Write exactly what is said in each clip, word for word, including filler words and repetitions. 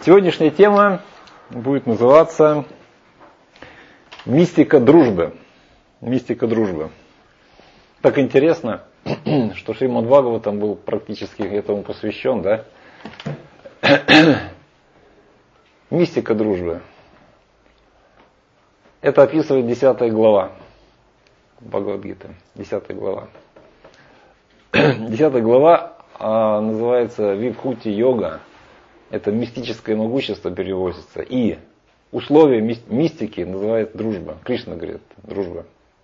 Сегодняшняя тема будет называться «Мистика дружбы». Мистика дружбы. Так интересно, что Шримад Бхагаватам был практически этому посвящен, да? Мистика дружбы. Это описывает десятая глава Бхагавад-гиты. Десятая глава. Десятая глава а, называется Вибхути йога. Это мистическое могущество переводится. И условие мистики называется дружба. Кришна говорит, дружба.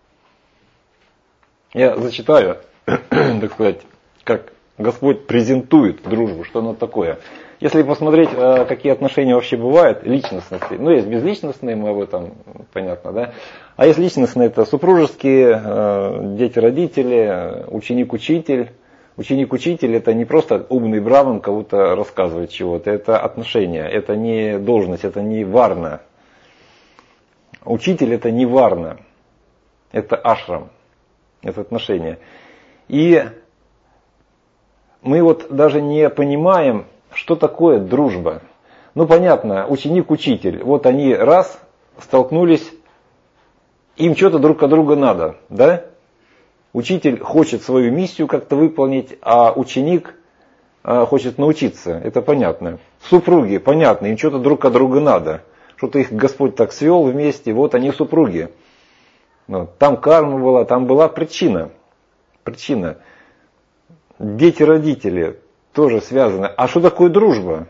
Я зачитаю, так сказать, как Господь презентует дружбу, что она такое. Если посмотреть, какие отношения вообще бывают, личностности, ну есть безличностные, мы об этом понятно, да. А есть личностные, это супружеские, дети-родители, ученик-учитель. Ученик-учитель это не просто умный браман кому-то рассказывает чего-то, это отношения, это не должность, это не варна. Учитель это не варна, это ашрам, это отношения. И мы вот даже не понимаем, что такое дружба. Ну понятно, ученик-учитель, вот они раз столкнулись, им что-то друг от друга надо, да? Учитель хочет свою миссию как-то выполнить, а ученик а, хочет научиться. Это понятно. Супруги, понятно, им что-то друг от друга надо. Что-то их Господь так свел вместе, вот они супруги. Ну, там карма была, там была причина. Причина. Дети-родители тоже связаны. А что такое дружба?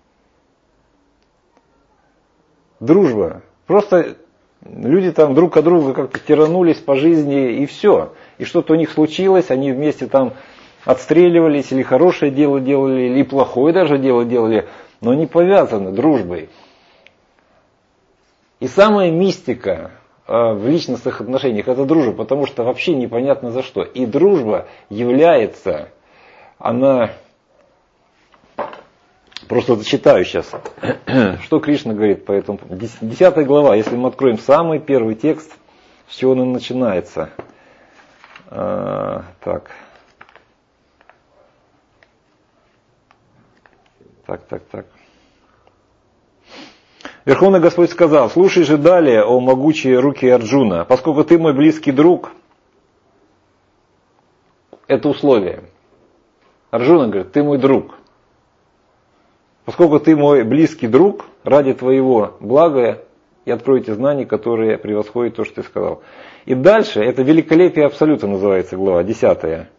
Дружба. Просто люди там друг от друга как-то тиранулись по жизни и все. И что-то у них случилось, они вместе там отстреливались, или хорошее дело делали, или плохое даже дело делали, но они повязаны дружбой. И самая мистика э, в личностных отношениях это дружба, потому что вообще непонятно за что. И дружба является, она, просто зачитаю сейчас, что Кришна говорит по этому. Десятая глава, если мы откроем самый первый текст, с чего он начинается. А, так. Так, так, так. Верховный Господь сказал: слушай же далее, о могучие руки Арджуна, поскольку ты мой близкий друг, это условие. Арджуна говорит, ты мой друг. Поскольку ты мой близкий друг, ради твоего блага я открою те знания, которые превосходят то, что ты сказал. И дальше, это великолепие абсолюта называется глава, десятая.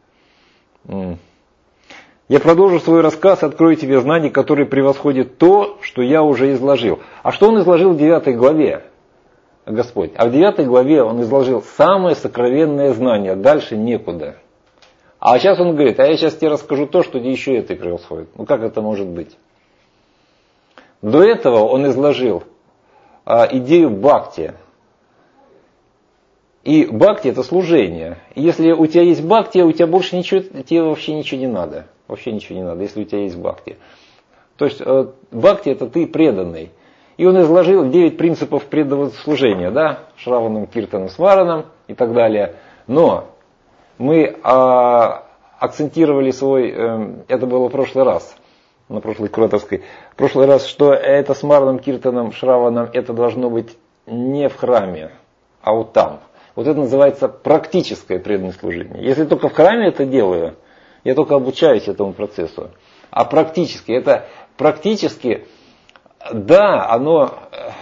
Я продолжу свой рассказ, открою тебе знания, которые превосходят то, что я уже изложил. А что он изложил в девятой главе, Господь? А в девятой главе он изложил самое сокровенное знание, дальше некуда. А сейчас он говорит, а я сейчас тебе расскажу то, что еще это превосходит. Ну как это может быть? До этого он изложил а, идею бхакти. И бхакти это служение. И если у тебя есть бхакти, у тебя больше ничего, тебе вообще ничего не надо. Вообще ничего не надо, если у тебя есть бхакти. То есть э, бхакти это ты преданный. И он изложил девять принципов преданного служения, да, Шраванам, Киртанам, Смаранам и так далее. Но мы э, акцентировали свой, э, это было в прошлый раз, на прошлой кураторской, в прошлый раз, что это Смаранам, Киртанам, Шраванам, это должно быть не в храме, а вот там. Вот это называется практическое преданное служение. Если только в храме это делаю, я только обучаюсь этому процессу. А практически, это практически, да, оно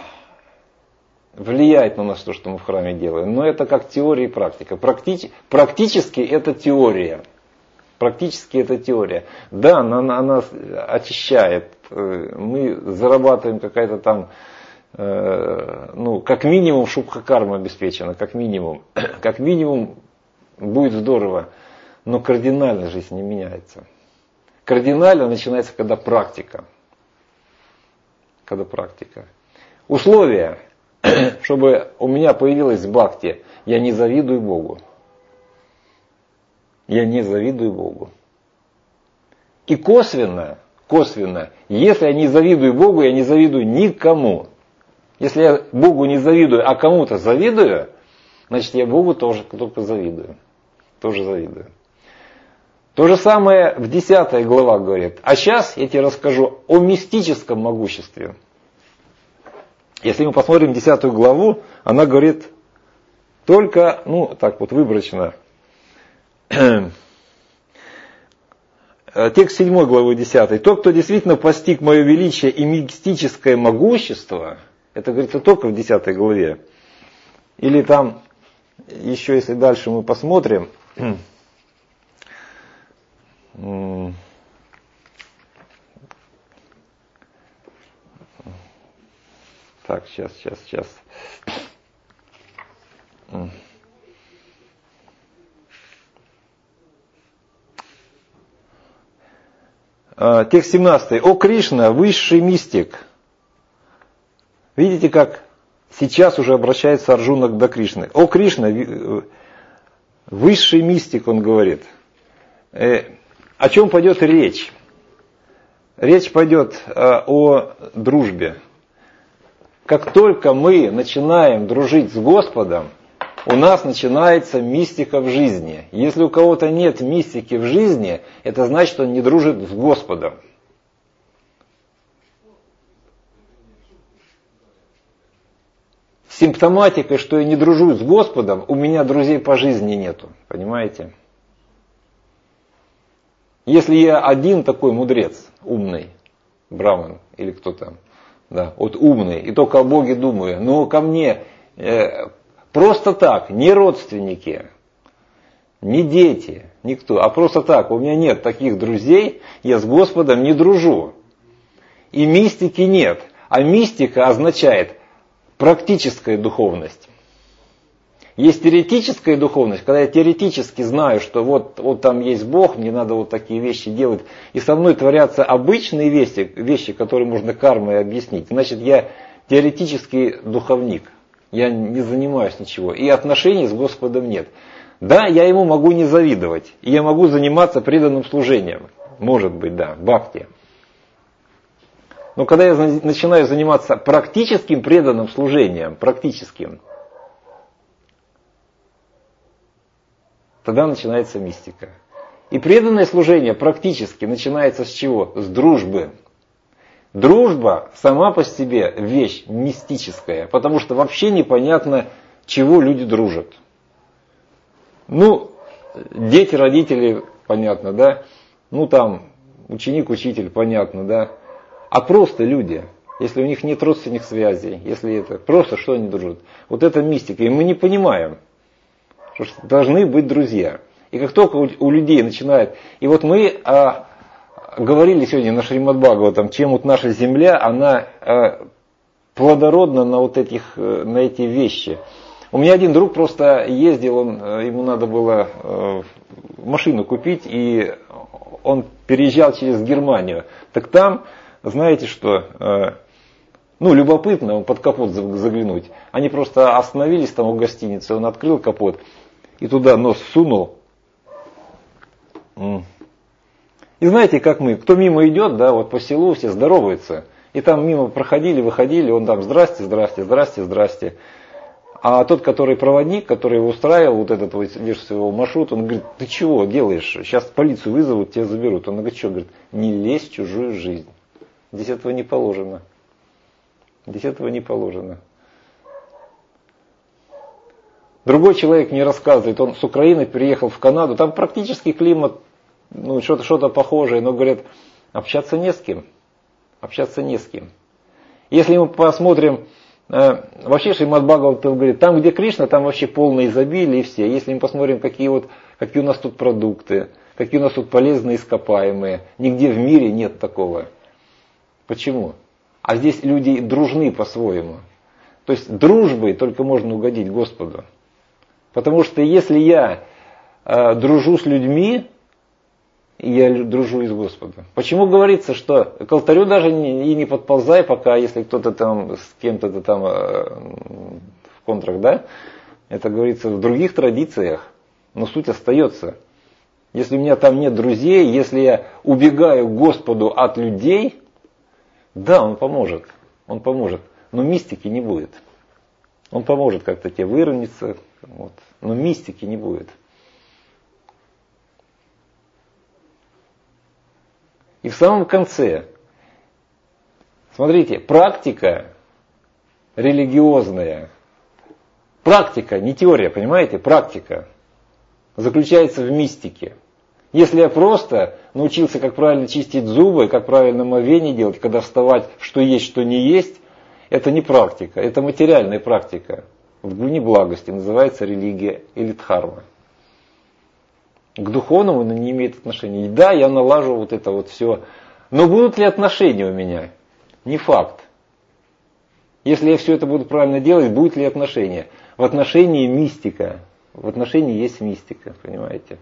влияет на нас, то, что мы в храме делаем, но это как теория и практика. Практи, практически это теория. Практически это теория. Да, она, она нас очищает. Мы зарабатываем какая-то там, ну, как минимум шубха-карма обеспечена, как минимум. Как минимум будет здорово, но кардинально жизнь не меняется. Кардинально начинается, когда практика. Когда практика. Условия, чтобы у меня появилась бхакти, я не завидую Богу. Я не завидую Богу. И косвенно, косвенно, если я не завидую Богу, я не завидую никому. Если я Богу не завидую, а кому-то завидую, значит я Богу тоже только завидую. Тоже завидую. То же самое в десятой глава говорит. А сейчас я тебе расскажу о мистическом могуществе. Если мы посмотрим десятую главу, она говорит только, ну так вот выборочно. Текст седьмой главы десятой. Тот, кто действительно постиг мое величие и мистическое могущество, это говорится только в десятой главе. Или там, еще если дальше мы посмотрим, так, сейчас, сейчас, сейчас. Текст семнадцатый. О Кришна, высший мистик. Видите, как сейчас уже обращается Арджуна до Кришны. О Кришна, высший мистик, он говорит. О чем пойдет речь? Речь пойдет о дружбе. Как только мы начинаем дружить с Господом, у нас начинается мистика в жизни. Если у кого-то нет мистики в жизни, это значит, что он не дружит с Господом. Симптоматикой, что я не дружу с Господом, у меня друзей по жизни нету. Понимаете? Если я один такой мудрец, умный, браман или кто там, да, вот умный, и только о Боге думаю, но ко мне э, просто так, не родственники, не дети, никто, а просто так, у меня нет таких друзей, я с Господом не дружу. И мистики нет. А мистика означает практическая духовность. Есть теоретическая духовность, когда я теоретически знаю, что вот, вот там есть Бог, мне надо вот такие вещи делать, и со мной творятся обычные вещи, вещи, которые можно кармой объяснить. Значит, я теоретический духовник, я не занимаюсь ничего, и отношений с Господом нет. Да, я ему могу не завидовать, и я могу заниматься преданным служением, может быть, да, бхакти. Но когда я начинаю заниматься практическим преданным служением, практическим, тогда начинается мистика. И преданное служение практически начинается с чего? С дружбы. Дружба сама по себе вещь мистическая, потому что вообще непонятно, чего люди дружат. Ну, дети, родители, понятно, да? Ну там, ученик, учитель, понятно, да? А просто люди, если у них нет родственных связей, если это, просто что они дружат? Вот это мистика, и мы не понимаем. Что должны быть друзья. И как только у, у людей начинает... И вот мы а, говорили сегодня на Шримад Бхагаватам, чем вот наша земля, она а, плодородна на вот этих, на эти вещи. У меня один друг просто ездил, он, ему надо было а, машину купить, и он переезжал через Германию. Так там, знаете что... А, ну, любопытно, он под капот заглянуть. Они просто остановились там у гостиницы, он открыл капот и туда нос сунул. И знаете, как мы, кто мимо идет, да, вот по селу все здороваются. И там мимо проходили, выходили, он там здрасте, здрасте, здрасте, здрасте. А тот, который проводник, который его устраивал, вот этот вот весь своего маршрут, он говорит, ты чего делаешь? Сейчас полицию вызовут, тебя заберут. Он говорит, что? Говорит, не лезь в чужую жизнь. Здесь этого не положено. Здесь этого не положено. Другой человек мне рассказывает, он с Украины переехал в Канаду, там практически климат, ну, что-то, что-то похожее, но говорят, общаться не с кем. Общаться не с кем. Если мы посмотрим, э, вообще Шримад Бхагаватам говорит, там, где Кришна, там вообще полное изобилие и все. Если мы посмотрим, какие, вот, какие у нас тут продукты, какие у нас тут полезные ископаемые, нигде в мире нет такого. Почему? А здесь люди дружны по-своему. То есть дружбой только можно угодить Господу. Потому что если я э, дружу с людьми, я дружу и с Господом. Почему говорится, что к алтарю даже не, и не подползай, пока если кто-то там с кем-то там э, в контрах, да? Это говорится в других традициях, но суть остается. Если у меня там нет друзей, если я убегаю к Господу от людей, да, Он поможет, Он поможет, но мистики не будет. Он поможет как-то тебе выровняться, вот, но мистики не будет. И в самом конце, смотрите, практика религиозная, практика, не теория, понимаете, практика заключается в мистике. Если я просто научился, как правильно чистить зубы, как правильно омовение делать, когда вставать, что есть, что не есть, это не практика, это материальная практика. В гуне благости называется религия или дхарма. К духовному она не имеет отношения. И да, я налажу вот это вот все. Но будут ли отношения у меня? Не факт. Если я все это буду правильно делать, будут ли отношения? В отношении мистика. В отношении есть мистика, понимаете?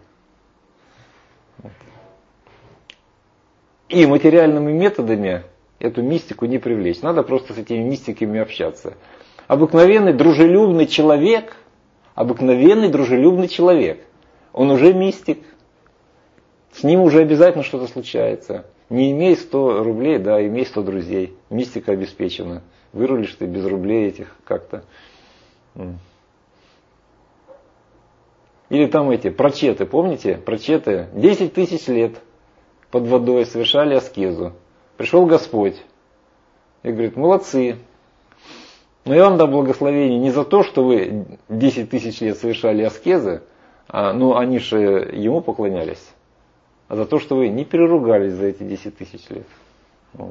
И материальными методами эту мистику не привлечь. Надо просто с этими мистиками общаться. Обыкновенный дружелюбный человек, обыкновенный дружелюбный человек, он уже мистик. С ним уже обязательно что-то случается. Не имей сто рублей, да, имей сто друзей. Мистика обеспечена. Вырулишь ты без рублей этих как-то. Или там эти прочеты, помните? Прочеты десять тысяч лет под водой совершали аскезу. Пришел Господь и говорит, молодцы. Но я вам дам благословение не за то, что вы десять тысяч лет совершали аскезы, а, ну они же ему поклонялись, а за то, что вы не переругались за эти десять тысяч лет. Вот.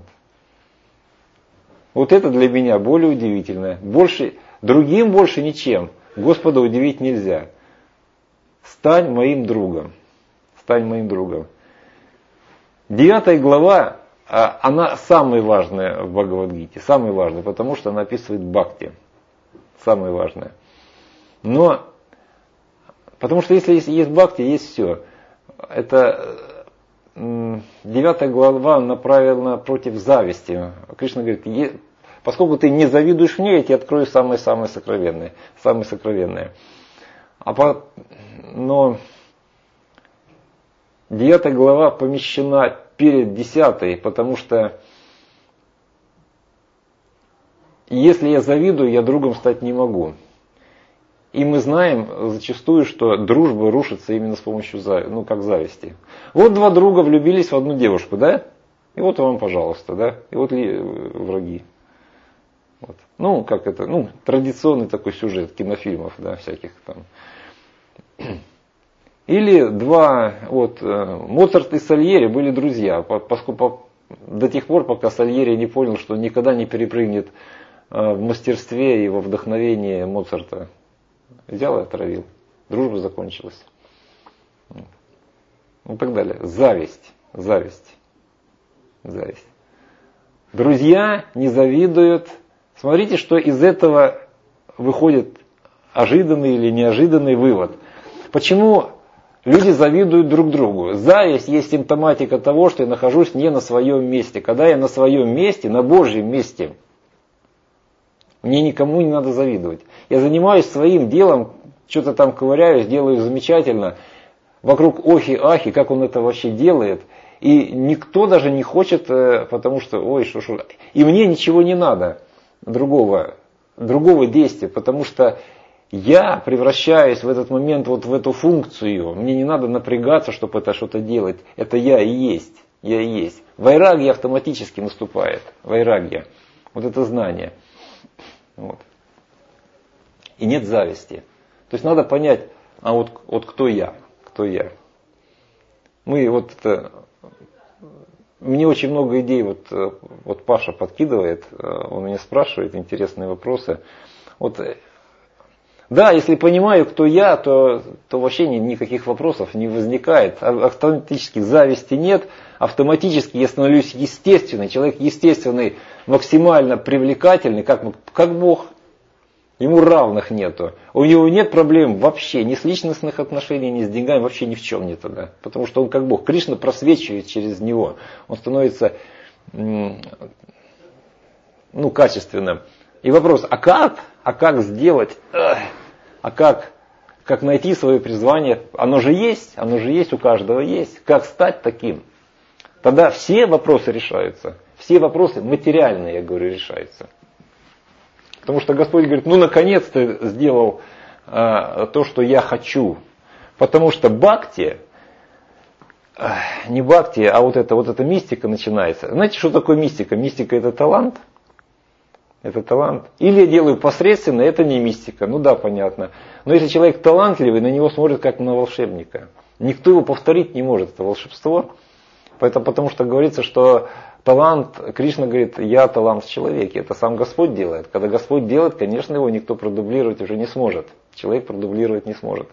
Вот это для меня более удивительно. Больше, другим больше ничем Господа удивить нельзя. Стань моим другом. Стань моим другом. Девятая глава, она самая важная в Бхагавад-гите. Самая важная, потому что она описывает бхакти. Самая важная. Но, потому что если есть, есть бхакти, есть все. Это девятая глава направлена против зависти. Кришна говорит, поскольку ты не завидуешь мне, я тебе открою самое-самое сокровенное. Самое сокровенное. А по, но девятая глава помещена перед десятой, потому что если я завидую, я другом стать не могу. И мы знаем зачастую, что дружба рушится именно с помощью зави- ну, как зависти. Вот два друга влюбились в одну девушку, да? И вот вам, пожалуйста, да? И вот ли враги. Вот. Ну, как это, ну, традиционный такой сюжет кинофильмов, да, всяких там. Или два, вот, Моцарт и Сальери были друзья, поскольку до тех пор, пока Сальери не понял, что никогда не перепрыгнет в мастерстве и во вдохновении Моцарта. Взял и отравил. Дружба закончилась. Ну, и так далее. Зависть. Зависть. Зависть. Друзья не завидуют. Смотрите, что из этого выходит ожиданный или неожиданный вывод. Почему люди завидуют друг другу? Зависть есть симптоматика того, что я нахожусь не на своем месте. Когда я на своем месте, на Божьем месте, мне никому не надо завидовать. Я занимаюсь своим делом, что-то там ковыряюсь, делаю замечательно. Вокруг охи-ахи, как он это вообще делает. И никто даже не хочет, потому что, ой, что, что. И мне ничего не надо другого, другого действия, потому что я превращаюсь в этот момент вот в эту функцию. Мне не надо напрягаться, чтобы это что-то делать. Это я и есть. Я и есть. Вайрагья автоматически наступает. Вайрагья. Вот это знание. Вот. И нет зависти. То есть надо понять, а вот, вот кто я? Кто я? Мы вот это, мне очень много идей, вот, вот Паша подкидывает, он меня спрашивает интересные вопросы. Вот, да, если понимаю, кто я, то, то вообще ни, никаких вопросов не возникает. Автоматически зависти нет, автоматически я становлюсь естественный, человек естественный, максимально привлекательный, как, как Бог. Ему равных нету. У него нет проблем вообще ни с личностных отношений, ни с деньгами, вообще ни в чем нет тогда. Потому что он как Бог. Кришна просвечивает через него. Он становится ну, качественным. И вопрос, а как? А как сделать? А как, как найти свое призвание? Оно же есть, оно же есть, у каждого есть. Как стать таким? Тогда все вопросы решаются. Все вопросы материальные, я говорю, решаются. Потому что Господь говорит, ну наконец ты сделал а, то, что я хочу. Потому что бхакти, не бхакти, а вот это, вот эта мистика начинается. Знаете, что такое мистика? Мистика это талант. Это талант. Или я делаю посредственно, это не мистика. Ну да, понятно. Но если человек талантливый, на него смотрят как на волшебника. Никто его повторить не может, это волшебство. Поэтому, потому что говорится, что талант, Кришна говорит, я талант в человеке. Это сам Господь делает. Когда Господь делает, конечно, его никто продублировать уже не сможет. Человек продублировать не сможет.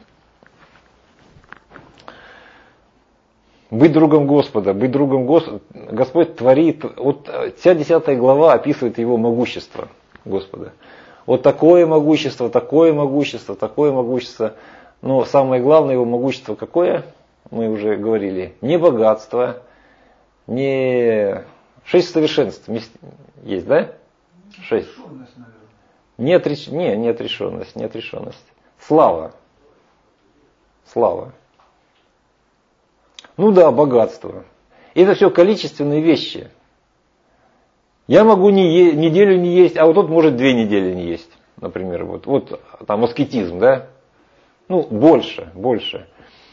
Быть другом Господа, быть другом Господа. Господь творит, вот вся десятая глава описывает его могущество Господа. Вот такое могущество, такое могущество, такое могущество. Но самое главное его могущество какое? Мы уже говорили. Не богатство, не... Шесть совершенств есть, да? Шесть. Не, отреш... не, не отрешенность, не отрешенность. Слава. Слава. Ну да, богатство. Это все количественные вещи. Я могу не е- неделю не есть, а вот тот может две недели не есть. Например, вот, вот там аскетизм, да? Ну, больше, больше.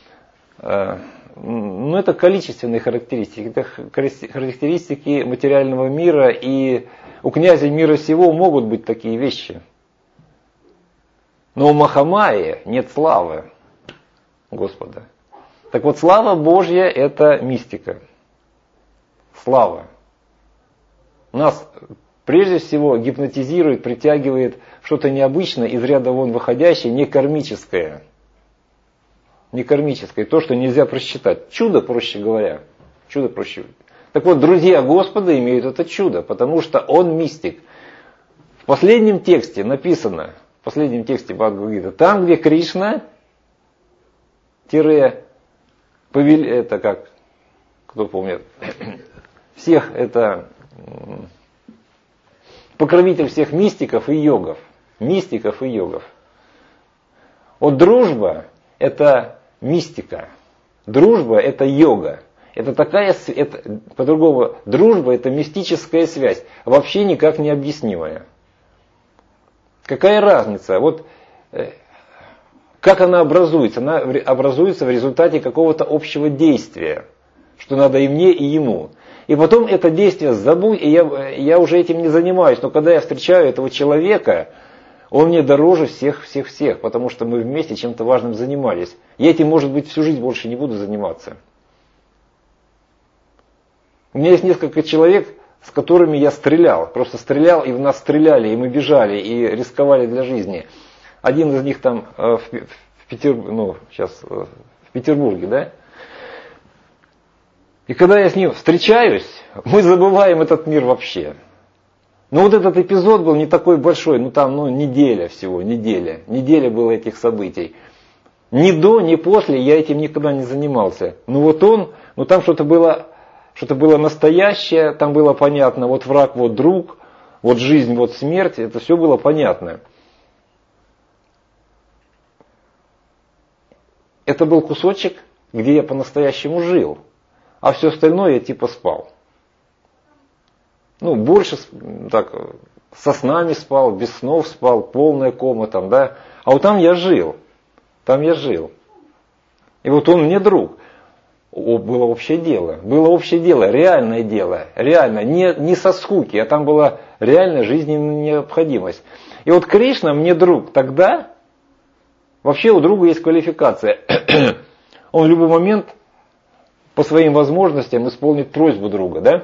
Ну, это количественные характеристики. Это характеристики материального мира. И у князя мира сего могут быть такие вещи. Но у Махамайи нет славы Господа. Так вот, слава Божья – это мистика. Слава. Нас прежде всего гипнотизирует, притягивает что-то необычное, из ряда вон выходящее, не кармическое. Не кармическое. То, что нельзя просчитать. Чудо, проще говоря. Чудо проще. Так вот, друзья Господа имеют это чудо, потому что Он мистик. В последнем тексте написано, в последнем тексте Бхагавад-гиты, там, где Кришна, тире, повели, это как, кто помнит, всех, это покровитель всех мистиков и йогов. Мистиков и йогов. Вот дружба – это мистика. Дружба – это йога. Это такая, это, по-другому, дружба – это мистическая связь, вообще никак не объяснимая. Какая разница? Вот как она образуется? Она образуется в результате какого-то общего действия, что надо и мне, и ему. И потом это действие забудь, и я, я уже этим не занимаюсь. Но когда я встречаю этого человека, он мне дороже всех-всех-всех, потому что мы вместе чем-то важным занимались. Я этим, может быть, всю жизнь больше не буду заниматься. У меня есть несколько человек, с которыми я стрелял. Просто стрелял, и в нас стреляли, и мы бежали, и рисковали для жизни. Один из них там в, в, Петер, ну, сейчас, в Петербурге, да? И когда я с ним встречаюсь, мы забываем этот мир вообще. Но вот этот эпизод был не такой большой, ну там ну, неделя всего, неделя. Неделя было этих событий. Ни до, ни после я этим никогда не занимался. Ну вот он, ну там что-то было, что-то было настоящее, там было понятно, вот враг, вот друг, вот жизнь, вот смерть, это все было понятно. Это был кусочек, где я по-настоящему жил, а все остальное я типа спал. Ну, больше так, со снами спал, без снов спал, полная кома там, да. А вот там я жил, там я жил. И вот он мне друг. О, было общее дело, было общее дело, реальное дело, реально, не, не со скуки, а там была реальная жизненная необходимость. И вот Кришна мне друг тогда. Вообще у друга есть квалификация. Он в любой момент по своим возможностям исполнит просьбу друга, да?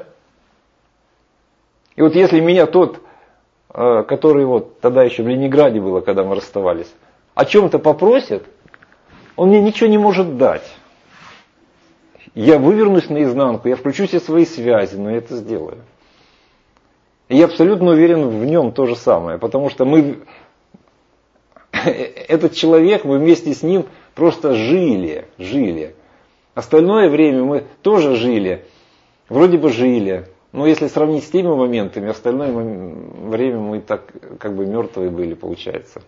И вот если меня тот, который вот тогда еще в Ленинграде было, когда мы расставались, о чем-то попросит, он мне ничего не может дать. Я вывернусь наизнанку, я включу все свои связи, но я это сделаю. И я абсолютно уверен в нем то же самое, потому что мы... Этот человек, мы вместе с ним просто жили, жили. Остальное время мы тоже жили, вроде бы жили. Но если сравнить с теми моментами, остальное время мы так как бы мертвые были, получается.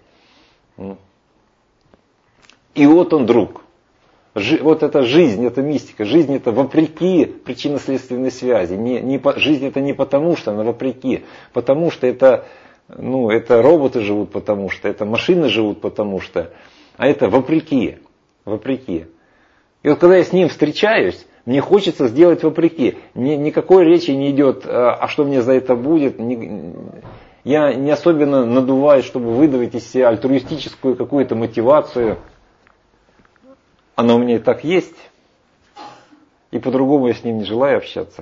И вот он друг. Вот это жизнь, это мистика. Жизнь это вопреки причинно-следственной связи. Не, не, жизнь это не потому что, она вопреки. Потому что это... Ну, это роботы живут потому что, это машины живут потому что, а это вопреки, вопреки. И вот когда я с ним встречаюсь, мне хочется сделать вопреки. Ни, никакой речи не идет, а что мне за это будет. Ни, я не особенно надуваюсь, чтобы выдавить из себя альтруистическую какую-то мотивацию. Она у меня и так есть. И по-другому я с ним не желаю общаться.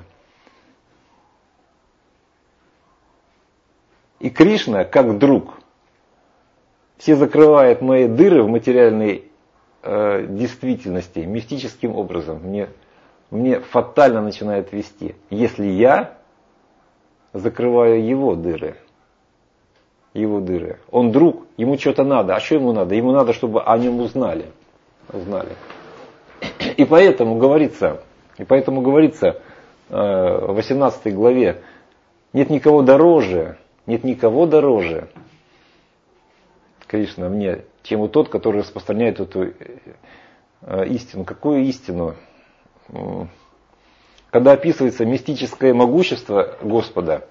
И Кришна, как друг, все закрывает мои дыры в материальной э, действительности мистическим образом. Мне, мне фатально начинает вести, если я закрываю его дыры. Его дыры. Он друг, ему что-то надо. А что ему надо? Ему надо, чтобы о нем узнали. Узнали. И поэтому говорится, и поэтому говорится э, в восемнадцатой главе, нет никого дороже, нет никого дороже, Кришна, мне, чем у тот, который распространяет эту э, истину. Какую истину? Когда описывается мистическое могущество Господа,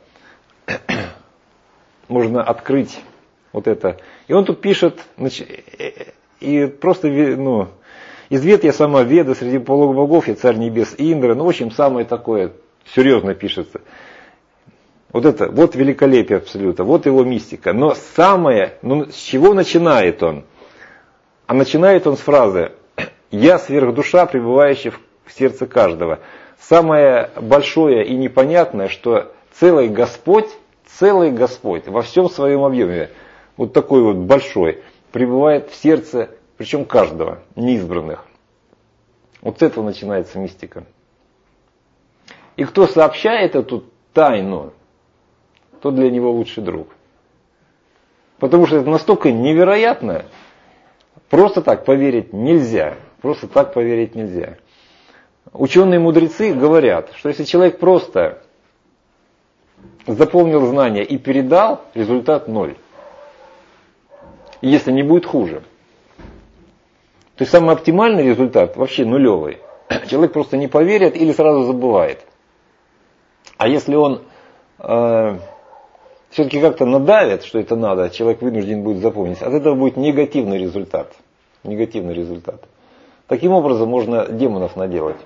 можно открыть вот это. И он тут пишет, и просто, ну, извед я сама Веда, среди полубогов я царь небес Индра. Ну, в общем, самое такое, серьезно пишется. Вот это, вот великолепие абсолюта, вот его мистика. Но самое, ну, с чего начинает он? А начинает он с фразы «Я сверхдуша, пребывающая в сердце каждого». Самое большое и непонятное, что целый Господь, целый Господь во всем своем объеме, вот такой вот большой, пребывает в сердце, причем каждого, неизбранных. Вот с этого начинается мистика. И кто сообщает эту тайну, тот для него лучший друг. Потому что это настолько невероятно, просто так поверить нельзя. Просто так поверить нельзя. Ученые-мудрецы говорят, что если человек просто запомнил знания и передал, результат ноль. Если не будет хуже. То есть самый оптимальный результат вообще нулевый. Человек просто не поверит или сразу забывает. А если он э, все-таки как-то надавит, что это надо, человек вынужден будет запомнить, от этого будет негативный результат. Негативный результат. Таким образом можно демонов наделать.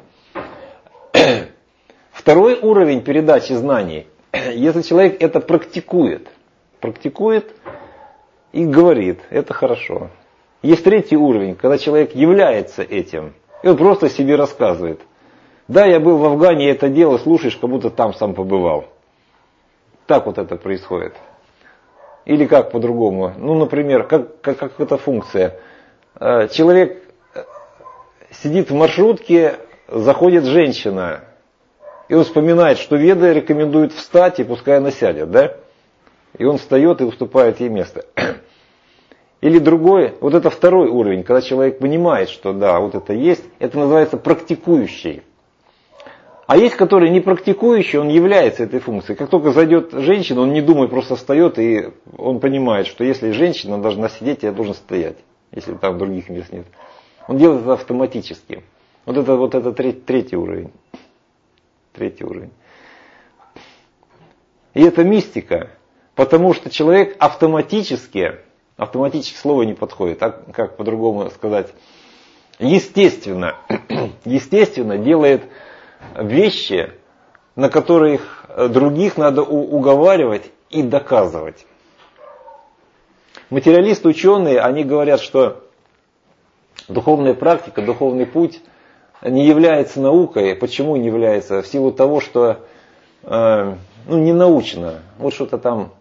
Второй уровень передачи знаний. Если человек это практикует, практикует и говорит, это хорошо. Есть третий уровень, когда человек является этим. И он просто себе рассказывает. Да, я был в Афгане, я это делал, слушаешь, как будто там сам побывал. Так вот это происходит. Или как по-другому. Ну, например, как, как, как эта функция. Человек сидит в маршрутке, заходит женщина. И он вспоминает, что Веды рекомендуют встать, и пускай она сядет, да? И он встает и уступает ей место. Или другой, вот это второй уровень, когда человек понимает, что да, вот это есть, это называется практикующий. А есть, который не практикующий, он является этой функцией. Как только зайдет женщина, он не думает, просто встает, и он понимает, что если женщина должна сидеть, я должен стоять, если там других мест нет. Он делает это автоматически. Вот это, вот это третий, третий уровень. Третий уровень. И это мистика, потому что человек автоматически, автоматически слово не подходит, а как по-другому сказать, естественно, естественно делает вещи, на которых других надо уговаривать и доказывать. Материалисты, ученые, они говорят, что духовная практика, духовный путь не является наукой. Почему не является? В силу того, что э, ну, не научно. Вот что-то там,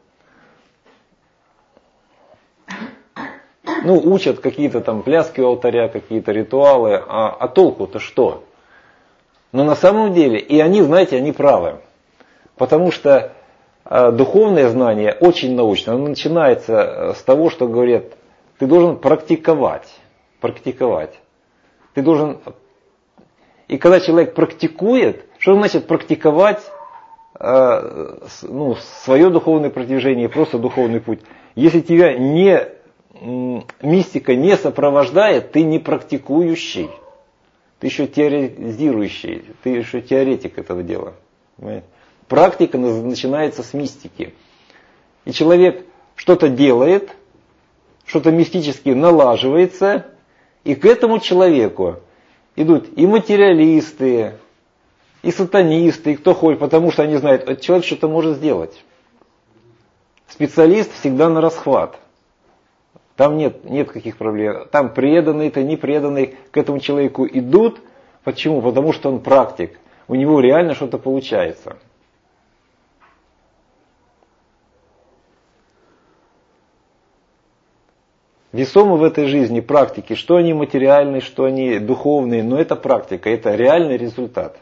ну, учат какие-то там пляски у алтаря, какие-то ритуалы, а, а толку-то что? Но на самом деле, и они, знаете, они правы. Потому что э, духовное знание очень научно. Оно начинается с того, что говорят, ты должен практиковать. Практиковать. Ты должен... И когда человек практикует, что значит практиковать э, ну, свое духовное продвижение, просто духовный путь? Если тебя не, м, мистика не сопровождает, ты не практикующий. Ты еще теоретизирующий, ты еще теоретик этого дела. Понимаете? Практика начинается с мистики. И человек что-то делает, что-то мистически налаживается, и к этому человеку идут и материалисты, и сатанисты, и кто хочет, потому что они знают, этот человек что-то может сделать. Специалист всегда на расхват. Там нет, нет каких проблем. Там преданные-то, не преданные к этому человеку идут. Почему? Потому что он практик. У него реально что-то получается. Весомо в этой жизни практики, что они материальные, что они духовные, но это практика, это реальный результат.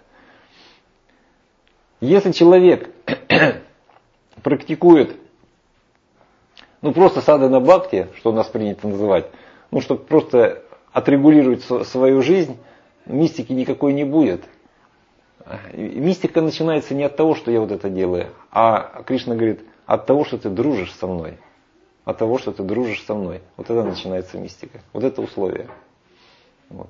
Если человек практикует, ну просто садхана бхакти, что у нас принято называть, ну чтобы просто отрегулировать свою жизнь, мистики никакой не будет. Мистика начинается не от того, что я вот это делаю, а Кришна говорит, от того, что ты дружишь со мной. От того, что ты дружишь со мной. Вот тогда начинается мистика. Вот это условие. Вот.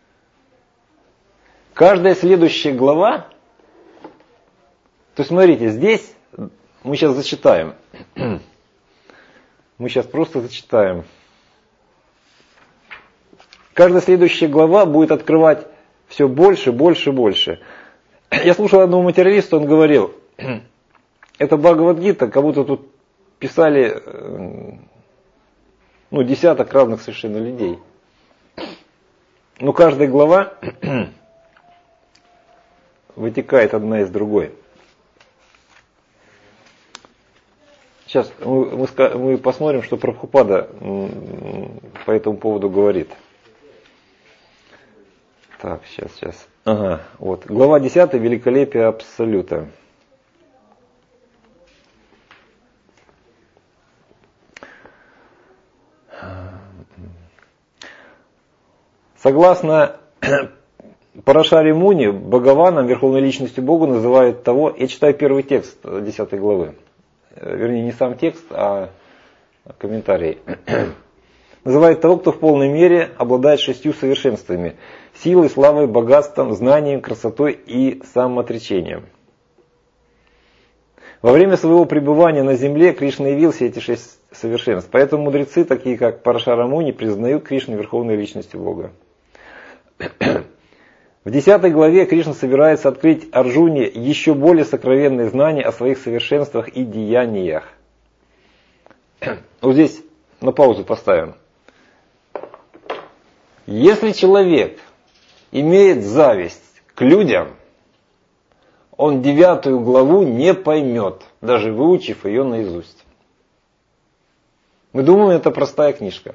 Каждая следующая глава, то есть смотрите, здесь мы сейчас зачитаем. Мы сейчас просто зачитаем. Каждая следующая глава будет открывать все больше, больше, больше. Я слушал одного материалиста, он говорил, это Бхагавад-гита, как будто тут писали ну, десяток разных совершенно людей. Но каждая глава вытекает одна из другой. Сейчас мы, мы, мы посмотрим, что Прабхупада по этому поводу говорит. Так, сейчас, сейчас. Ага, вот. Глава десятая, великолепие Абсолюта. Согласно Парашари Муни, Бхагаваном, Верховной Личностью Бога, называют того, я читаю первый текст десятой главы, вернее не сам текст, а комментарий. Называет того, кто в полной мере обладает шестью совершенствами: силой, славой, богатством, знанием, красотой и самоотречением. Во время своего пребывания на земле Кришна явил все эти шесть совершенств. Поэтому мудрецы, такие как Парашара Муни, признают Кришну Верховной Личностью Бога. В десятой главе Кришна собирается открыть Арджуне еще более сокровенные знания о своих совершенствах и деяниях. Вот здесь на паузу поставим. Если человек имеет зависть к людям, он девятую главу не поймет, даже выучив ее наизусть. Мы думаем, это простая книжка.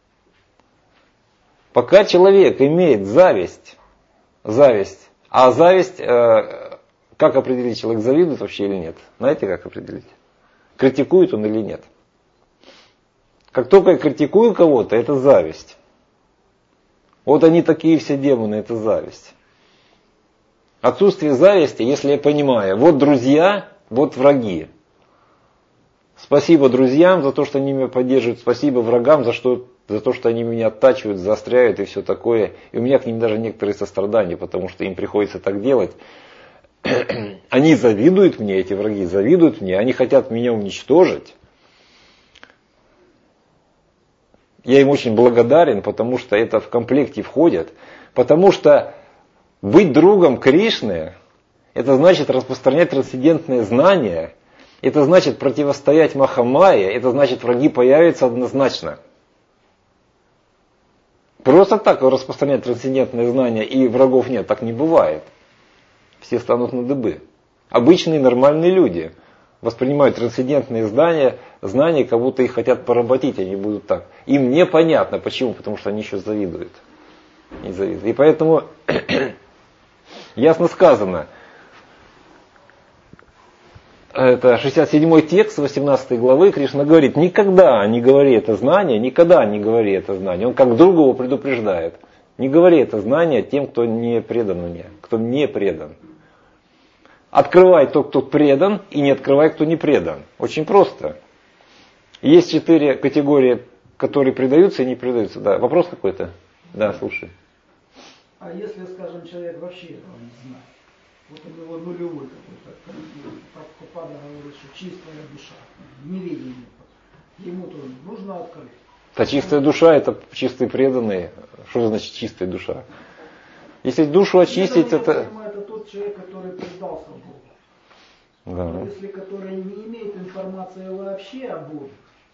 Пока человек имеет зависть, зависть, а зависть, э, как определить, человек завидует вообще или нет? Знаете, как определить? Критикует он или нет? Как только я критикую кого-то, это зависть. Вот они такие все демоны, это зависть. Отсутствие зависти, если я понимаю, вот друзья, вот враги. Спасибо друзьям за то, что они меня поддерживают, спасибо врагам за, что, за то, что они меня оттачивают, заостряют и все такое. И у меня к ним даже некоторые сострадания, потому что им приходится так делать. Они завидуют мне, эти враги завидуют мне, они хотят меня уничтожить. Я им очень благодарен, потому что это в комплекте входит. Потому что быть другом Кришны, это значит распространять трансцендентные знания, это значит противостоять Махамайе, это значит враги появятся однозначно. Просто так распространять трансцендентные знания и врагов нет, так не бывает. Все станут на дыбы. Обычные нормальные люди воспринимают трансцендентные знания, знания, как будто их хотят поработить, они будут так. Им непонятно, почему, потому что они еще завидуют. Не завидуют. И поэтому ясно сказано, это шестьдесят седьмой текст восемнадцатой главы, Кришна говорит, никогда не говори это знание, никогда не говори это знание. Он как друг его предупреждает. Не говори это знание тем, кто не предан мне, кто не предан. Открывай тот, кто предан, и не открывай, кто не предан. Очень просто. Есть четыре категории, которые предаются и не предаются. Да, вопрос какой-то? Да, слушай. А если, скажем, человек вообще этого не знает? Вот у него нулевой какой-то, Прабхупада говорит, что чистая душа, неведение. Ему-то нужно открыть. А чистая душа — это чистые преданные. Что значит чистая душа? Если душу очистить, это... Это тот человек, который предался Богу. Да. Но если который не имеет информации вообще о Боге.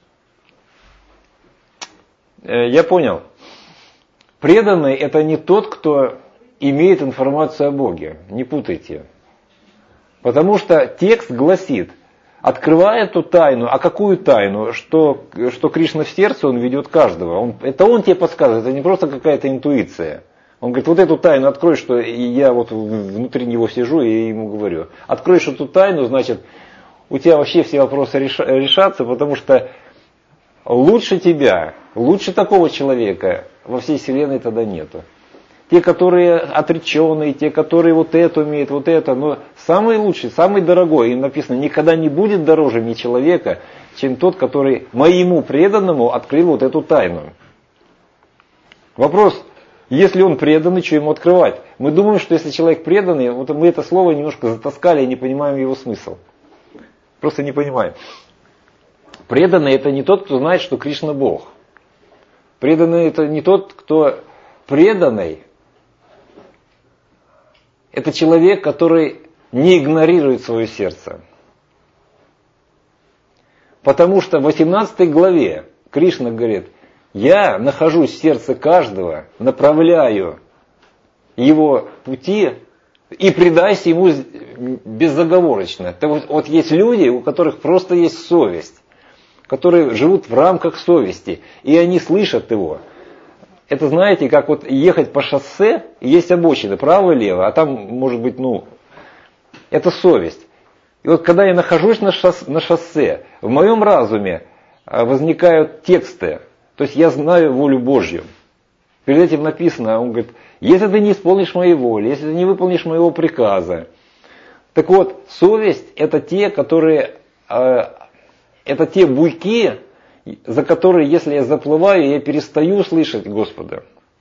Я понял. Преданный это не тот, кто имеет информацию о Боге. Не путайте. Потому что текст гласит, открывая эту тайну, а какую тайну? Что, что Кришна в сердце, он ведет каждого. Он, это он тебе подсказывает, это не просто какая-то интуиция. Он говорит, вот эту тайну открой, что я вот внутри него сижу и ему говорю. Откроешь эту тайну, значит, у тебя вообще все вопросы решатся, потому что лучше тебя, лучше такого человека во всей вселенной тогда нету. Те, которые отреченные, те, которые вот это умеют, вот это, но самый лучший, самый дорогой, им написано, никогда не будет дороже мне человека, чем тот, который моему преданному открыл вот эту тайну. Вопрос, если он преданный, что ему открывать? Мы думаем, что если человек преданный, вот мы это слово немножко затаскали и не понимаем его смысл. Просто не понимаем. Преданный это не тот, кто знает, что Кришна Бог. Преданный это не тот, кто преданный. Это человек, который не игнорирует свое сердце. Потому что в восемнадцатой главе Кришна говорит, я нахожусь в сердце каждого, направляю его пути и предайся ему безоговорочно. Это вот, вот есть люди, у которых просто есть совесть, которые живут в рамках совести, и они слышат его. Это знаете, как вот ехать по шоссе, есть обочины, право и лево, а там может быть, ну, это совесть. И вот когда я нахожусь на шоссе, на шоссе, в моем разуме возникают тексты, то есть я знаю волю Божью. Перед этим написано, он говорит, если ты не исполнишь моей воли, если ты не выполнишь моего приказа. Так вот, совесть это те, которые, это те буйки, за которые, если я заплываю, я перестаю слышать Господа.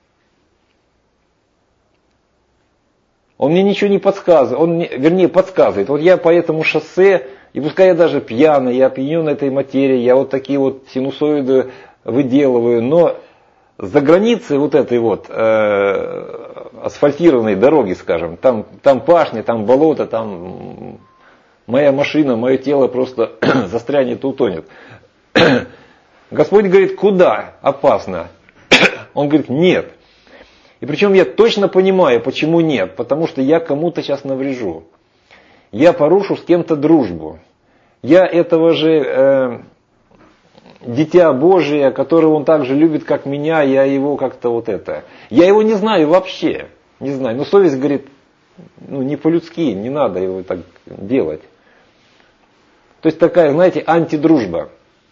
Он мне ничего не подсказывает, он мне, вернее подсказывает. Вот я по этому шоссе, и пускай я даже пьяный, я опьянен этой материей, я вот такие вот синусоиды выделываю, но за границей вот этой вот э, асфальтированной дороги, скажем, там, там пашня, там болото, там моя машина, мое тело просто застрянет и утонет. Господь говорит, куда? Опасно. Он говорит, нет. И причем я точно понимаю, почему нет. Потому что я кому-то сейчас наврежу. Я порушу с кем-то дружбу. Я этого же э, дитя Божие, которого он так же любит, как меня, я его как-то вот это. Я его не знаю вообще. Не знаю. Но совесть говорит, ну не по-людски, не надо его так делать. То есть такая, знаете, антидружба.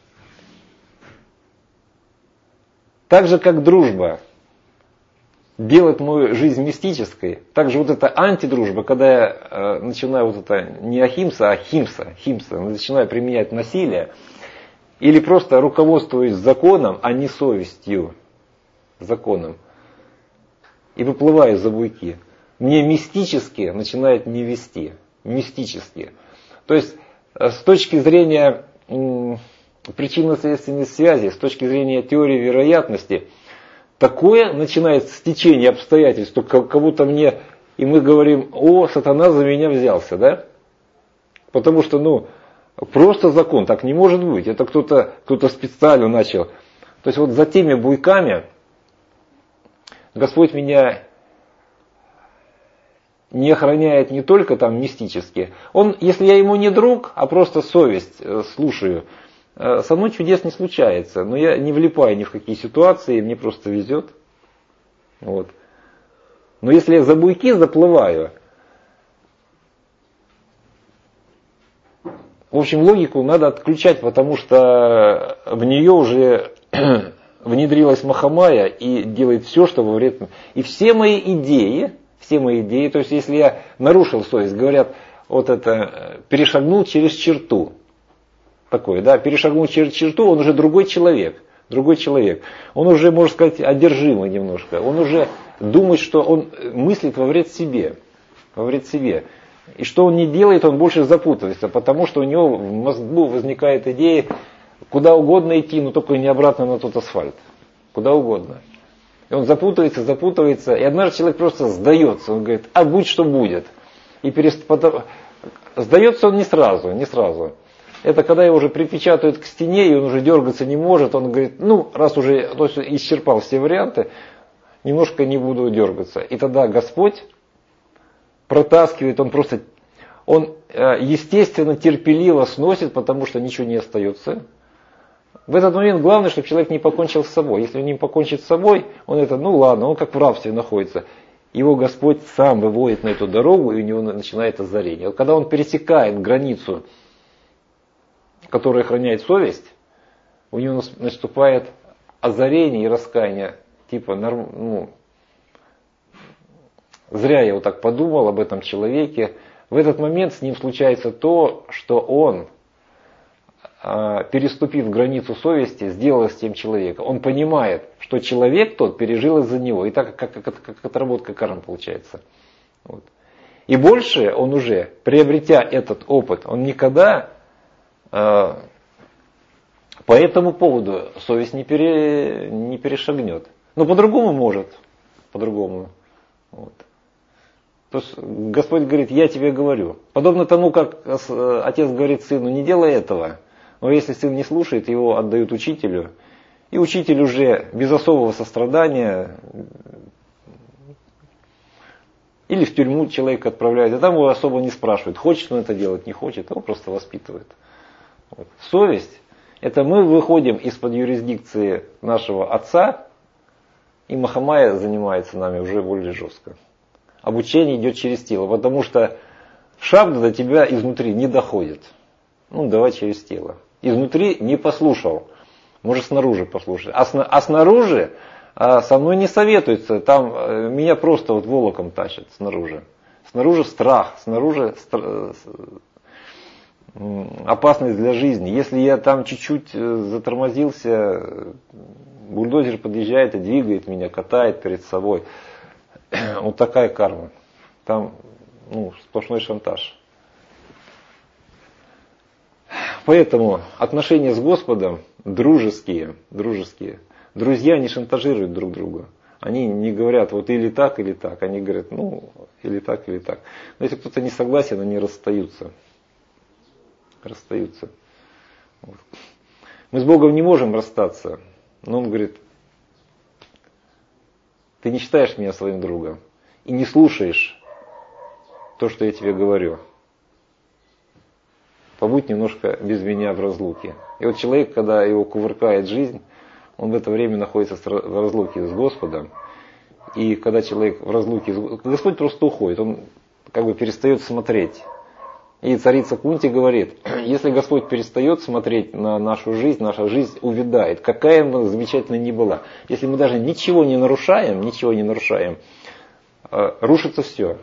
Так же, как дружба делает мою жизнь мистической, так же вот эта антидружба, когда я э, начинаю вот это не ахимса, а химса, химса, начинаю применять насилие, или просто руководствуюсь законом, а не совестью, законом, и выплываю за буйки, мне мистически начинает не вести, мистически. То есть с точки зрения м- причинно-следственной связи, с точки зрения теории вероятности, такое начинается стечение обстоятельств, что кого-то мне, и мы говорим, о, сатана за меня взялся, да? Потому что, ну, просто закон, так не может быть, это кто-то, кто-то специально начал. То есть вот за теми буйками Господь меня не охраняет не только там мистически, он, если я ему не друг, а просто совесть слушаю, со мной чудес не случается, но я не влипаю ни в какие ситуации, мне просто везет. Вот. Но если я за буйки заплываю, в общем, логику надо отключать, потому что в нее уже внедрилась Махамая и делает все, что во вред. И все мои идеи, все мои идеи, то есть если я нарушил совесть, говорят, вот это, перешагнул через черту. Такой, да, перешагнул через черту, он уже другой человек, другой человек. Он уже, можно сказать, одержимый немножко. Он уже думает, что он мыслит во вред себе, во вред себе. И что он не делает, он больше запутывается, потому что у него в мозгу возникает идея, куда угодно идти, но только не обратно на тот асфальт. Куда угодно. И он запутается, запутывается, и однажды человек просто сдается. Он говорит, а будь что будет. И перест... сдается он не сразу, не сразу. Это когда его уже припечатают к стене, и он уже дергаться не может. Он говорит, ну, раз уже то есть, исчерпал все варианты, немножко не буду дергаться. И тогда Господь протаскивает, он просто, он естественно терпеливо сносит, потому что ничего не остается. В этот момент главное, чтобы человек не покончил с собой. Если он не покончит с собой, он это, ну ладно, он как в рабстве находится. Его Господь сам выводит на эту дорогу, и у него начинает озарение. Вот когда он пересекает границу, которая охраняет совесть, у него наступает озарение и раскаяние. Типа, ну, зря я вот так подумал об этом человеке. В этот момент с ним случается то, что он, переступив границу совести, сделал с тем человека. Он понимает, что человек тот пережил из-за него. И так как, как, как, как отработка кармы получается. Вот. И больше он уже, приобретя этот опыт, он никогда э, по этому поводу совесть не, пере, не перешагнет. Но по-другому может. По-другому. Вот. То есть Господь говорит, я тебе говорю. Подобно тому, как отец говорит сыну, не делай этого. Но если сын не слушает, его отдают учителю. И учитель уже без особого сострадания или в тюрьму человека отправляет. А там его особо не спрашивают, хочет он это делать, не хочет. Его просто воспитывает. Вот. Совесть, это мы выходим из-под юрисдикции нашего отца, и Махамая занимается нами уже более жестко. Обучение идет через тело, потому что шабда до тебя изнутри не доходит. Ну, давай через тело. Изнутри не послушал. Может, снаружи послушать. А, сна, а снаружи а, со мной не советуется. Там а, меня просто вот волоком тащат снаружи. Снаружи страх, снаружи стр... опасность для жизни. Если я там чуть-чуть затормозился, бульдозер подъезжает и двигает меня, катает перед собой. Вот такая карма. Там ну, сплошной шантаж. Поэтому отношения с Господом дружеские, дружеские. Друзья не шантажируют друг друга. Они не говорят вот или так, или так. Они говорят, ну, или так, или так. Но если кто-то не согласен, они расстаются. Расстаются. Вот. Мы с Богом не можем расстаться. Но Он говорит, ты не считаешь меня своим другом. И не слушаешь то, что я тебе говорю. Побудь немножко без меня в разлуке. И вот человек, когда его кувыркает жизнь, он в это время находится в разлуке с Господом. И когда человек в разлуке с Господом, Господь просто уходит, он как бы перестает смотреть. И царица Кунти говорит, если Господь перестает смотреть на нашу жизнь, наша жизнь увядает, какая бы замечательная ни была. Если мы даже ничего не нарушаем, ничего не нарушаем, рушится все.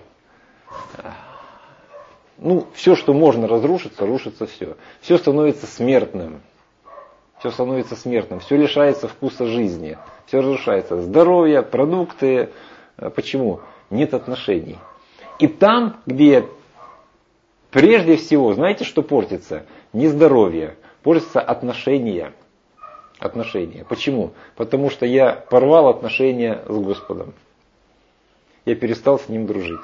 Ну, все, что можно разрушиться, рушится все. Все становится смертным. Все становится смертным. Все лишается вкуса жизни. Все разрушается. Здоровье, продукты. Почему? Нет отношений. И там, где прежде всего, знаете, что портится? Не здоровье. Портятся отношения. Отношения. Почему? Потому что я порвал отношения с Господом. Я перестал с Ним дружить.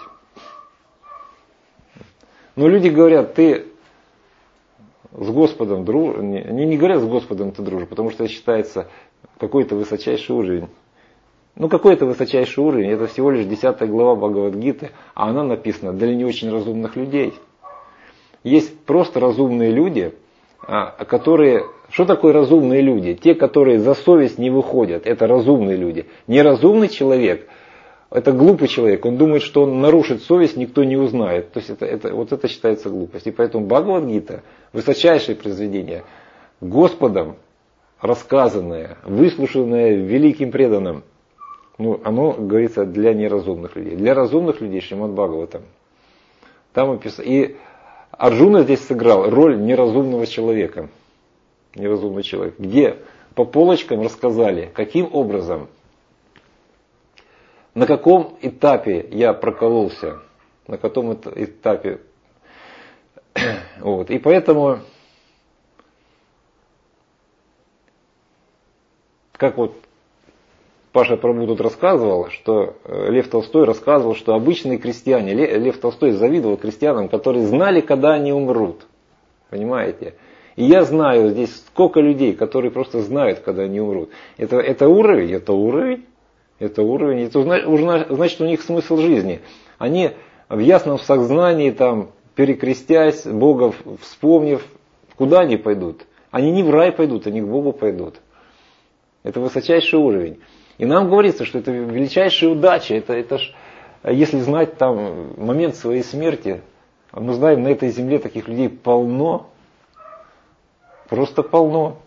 Но люди говорят, ты с Господом дружишь. Они не говорят, с Господом ты дружишь, потому что это считается какой-то высочайший уровень. Ну, какой-то высочайший уровень, это всего лишь десятая глава Бхагавад-гиты, а она написана для не очень разумных людей. Есть просто разумные люди, которые... Что такое разумные люди? Те, которые за совесть не выходят, это разумные люди. Неразумный человек, это глупый человек, он думает, что он нарушит совесть, никто не узнает. То есть это, это, вот это считается глупость. И поэтому Бхагавад-гита, высочайшее произведение, Господом рассказанное, выслушанное великим преданным, ну, оно, говорится, для неразумных людей. Для разумных людей Шримад Бхагаватам. Там описано. И Арджуна здесь сыграл роль неразумного человека. Неразумный человек. Где по полочкам рассказали, каким образом, на каком этапе я прокололся, на каком этапе. Вот. И поэтому, как вот Паша Прабу тут рассказывал, что Лев Толстой рассказывал, что обычные крестьяне, Лев Толстой завидовал крестьянам, которые знали, когда они умрут. Понимаете? И я знаю здесь сколько людей, которые просто знают, когда они умрут. Это, это уровень, это уровень, это уровень, это значит у них смысл жизни. Они в ясном сознании, там, перекрестясь, Бога вспомнив, куда они пойдут? Они не в рай пойдут, они к Богу пойдут. Это высочайший уровень. И нам говорится, что это величайшая удача. Это, это ж, если знать там момент своей смерти, мы знаем, на этой земле таких людей полно. Просто полно.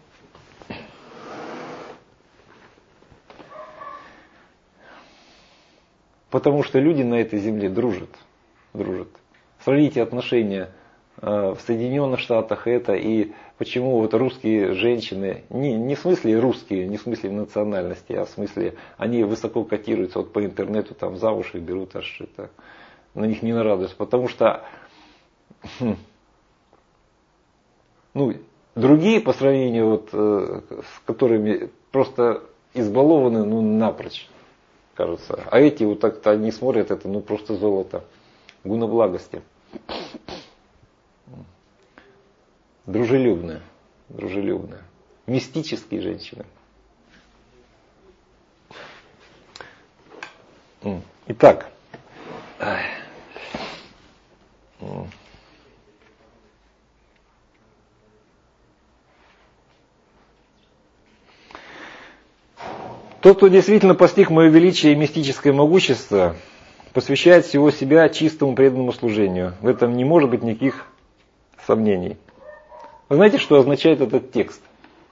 Потому что люди на этой земле дружат. дружат. Сравните отношения в Соединенных Штатах это и почему вот русские женщины, не, не в смысле русские, не в смысле национальности, а в смысле они высоко котируются, вот по интернету там замуж их берут, аж это, на них не нарадуются, потому что ну, другие по сравнению вот, с которыми просто избалованы ну, напрочь, кажется, а эти вот так-то они смотрят это ну просто золото, гуна благости. Дружелюбная, дружелюбная, мистические женщины. Итак, тот, кто действительно постиг мое величие и мистическое могущество, посвящает всего себя чистому преданному служению. В этом не может быть никаких сомнений. Вы знаете, что означает этот текст?